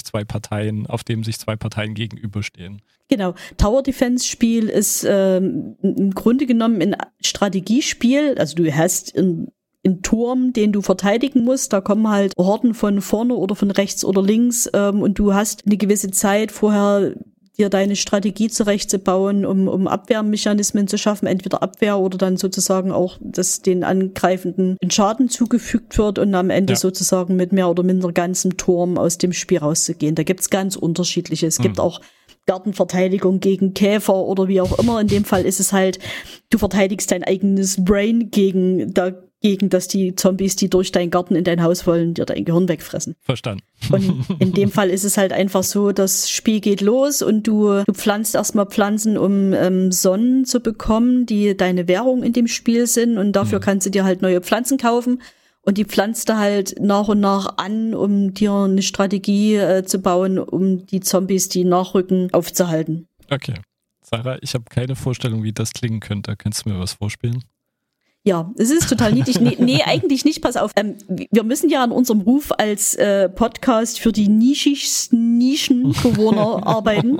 auf dem sich zwei Parteien gegenüberstehen. Genau, Tower-Defense-Spiel ist im Grunde genommen ein Strategiespiel. Also du hast einen Turm, den du verteidigen musst. Da kommen halt Horden von vorne oder von rechts oder links und du hast eine gewisse Zeit vorher dir deine Strategie zurechtzubauen, um Abwehrmechanismen zu schaffen, entweder Abwehr oder dann sozusagen auch, dass den Angreifenden ein Schaden zugefügt wird und am Ende sozusagen mit mehr oder minder ganzem Turm aus dem Spiel rauszugehen. Da gibt's ganz unterschiedliche. Es gibt auch Gartenverteidigung gegen Käfer oder wie auch immer. In dem Fall ist es halt, du verteidigst dein eigenes Brain gegen, dass die Zombies, die durch deinen Garten in dein Haus wollen, dir dein Gehirn wegfressen. Verstanden. Und in dem Fall ist es halt einfach so, das Spiel geht los und du pflanzt erstmal Pflanzen, um Sonnen zu bekommen, die deine Währung in dem Spiel sind und dafür kannst du dir halt neue Pflanzen kaufen. Und die pflanzt du halt nach und nach an, um dir eine Strategie zu bauen, um die Zombies, die nachrücken, aufzuhalten. Okay. Sarah, ich habe keine Vorstellung, wie das klingen könnte. Kannst du mir was vorspielen? Ja, es ist total niedlich. Nee, eigentlich nicht. Pass auf. Wir müssen ja an unserem Ruf als Podcast für die nischigsten Nischenbewohner arbeiten.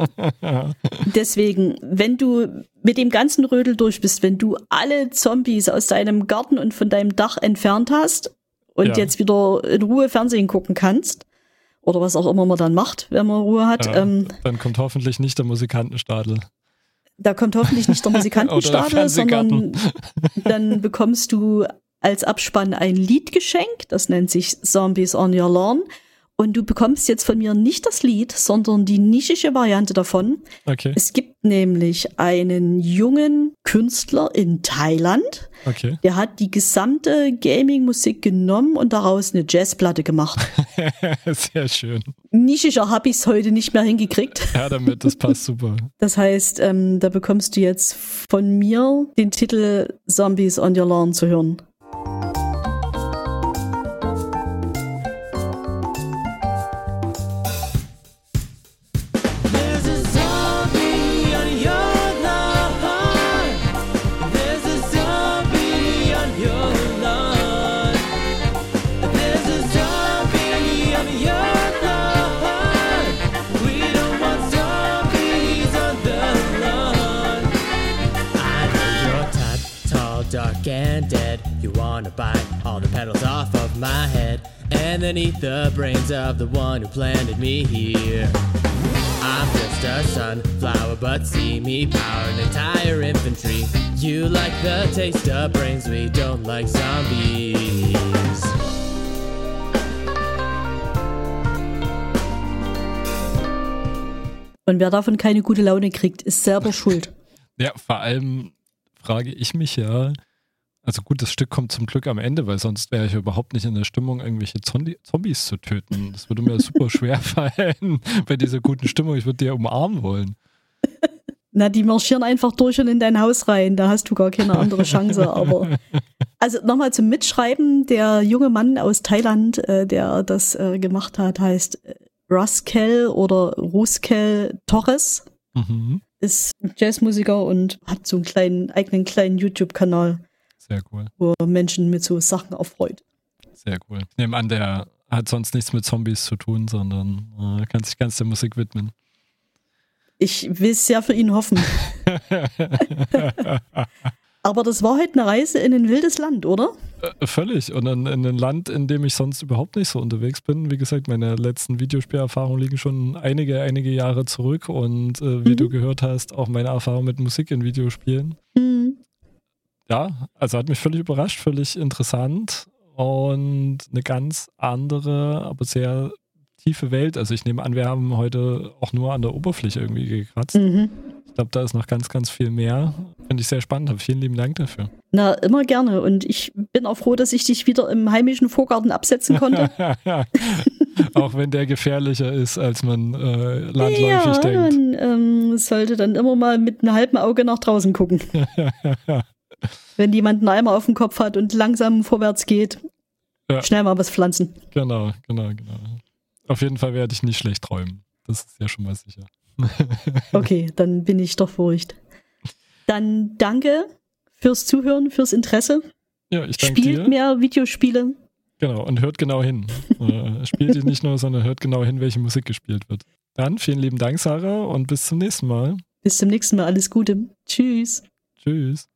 Deswegen, wenn du mit dem ganzen Rödel durch bist, wenn du alle Zombies aus deinem Garten und von deinem Dach entfernt hast und jetzt wieder in Ruhe Fernsehen gucken kannst, oder was auch immer man dann macht, wenn man Ruhe hat. Dann kommt hoffentlich nicht der Musikantenstadel. Da kommt hoffentlich nicht der Musikantenstadel, sondern dann bekommst du als Abspann ein Lied geschenkt, das nennt sich Zombies on Your Lawn. Und du bekommst jetzt von mir nicht das Lied, sondern die nischige Variante davon. Okay. Es gibt nämlich einen jungen Künstler in Thailand, Okay. der hat die gesamte Gaming-Musik genommen und daraus eine Jazzplatte gemacht. Sehr schön. Nischiger habe ich es heute nicht mehr hingekriegt. Ja, das passt super. Das heißt, da bekommst du jetzt von mir den Titel Zombies on Your Lawn zu hören. Dark and dead, you wanna bite all the petals off of my head and then eat the brains of the one who planted me here. I'm just a sunflower, but see me power an entire infantry. You like the taste of brains, we don't like zombies. Und wer davon keine gute Laune kriegt, ist selber schuld. Ja, vor allem frage ich mich ja, also gut, das Stück kommt zum Glück am Ende, weil sonst wäre ich überhaupt nicht in der Stimmung, irgendwelche Zombies zu töten. Das würde mir super schwer fallen bei dieser guten Stimmung. Ich würde die ja umarmen wollen. Na, die marschieren einfach durch und in dein Haus rein. Da hast du gar keine andere Chance. Aber also nochmal zum Mitschreiben. Der junge Mann aus Thailand, der das gemacht hat, heißt Ruskel oder Ruskel Torres. Mhm. Ist Jazzmusiker und hat so einen eigenen kleinen YouTube-Kanal. Sehr cool. Wo Menschen mit so Sachen erfreut. Sehr cool. Ich nehme an, der hat sonst nichts mit Zombies zu tun, sondern kann sich ganz der Musik widmen. Ich will es sehr für ihn hoffen. Aber das war halt eine Reise in ein wildes Land, oder? Völlig. Und in ein Land, in dem ich sonst überhaupt nicht so unterwegs bin. Wie gesagt, meine letzten Videospielerfahrungen liegen schon einige Jahre zurück. Und wie du gehört hast, auch meine Erfahrung mit Musik in Videospielen. Mhm. Ja, also hat mich völlig überrascht, völlig interessant und eine ganz andere, aber sehr tiefe Welt. Also ich nehme an, wir haben heute auch nur an der Oberfläche irgendwie gekratzt. Mhm. Ich glaube, da ist noch ganz, ganz viel mehr. Finde ich sehr spannend. Vielen lieben Dank dafür. Na, immer gerne. Und ich bin auch froh, dass ich dich wieder im heimischen Vorgarten absetzen konnte. Auch wenn der gefährlicher ist, als man landläufig denkt. Man sollte dann immer mal mit einem halben Auge nach draußen gucken. Wenn jemand einen Eimer auf dem Kopf hat und langsam vorwärts geht, schnell mal was pflanzen. Genau. Auf jeden Fall werde ich nicht schlecht träumen. Das ist ja schon mal sicher. Okay, dann bin ich doch beruhigt. Dann danke fürs Zuhören, fürs Interesse. Ja, ich danke dir. Spielt mehr Videospiele. Genau, und hört genau hin. Spielt ihr nicht nur, sondern hört genau hin, welche Musik gespielt wird. Dann vielen lieben Dank, Sarah, und bis zum nächsten Mal. Bis zum nächsten Mal. Alles Gute. Tschüss. Tschüss.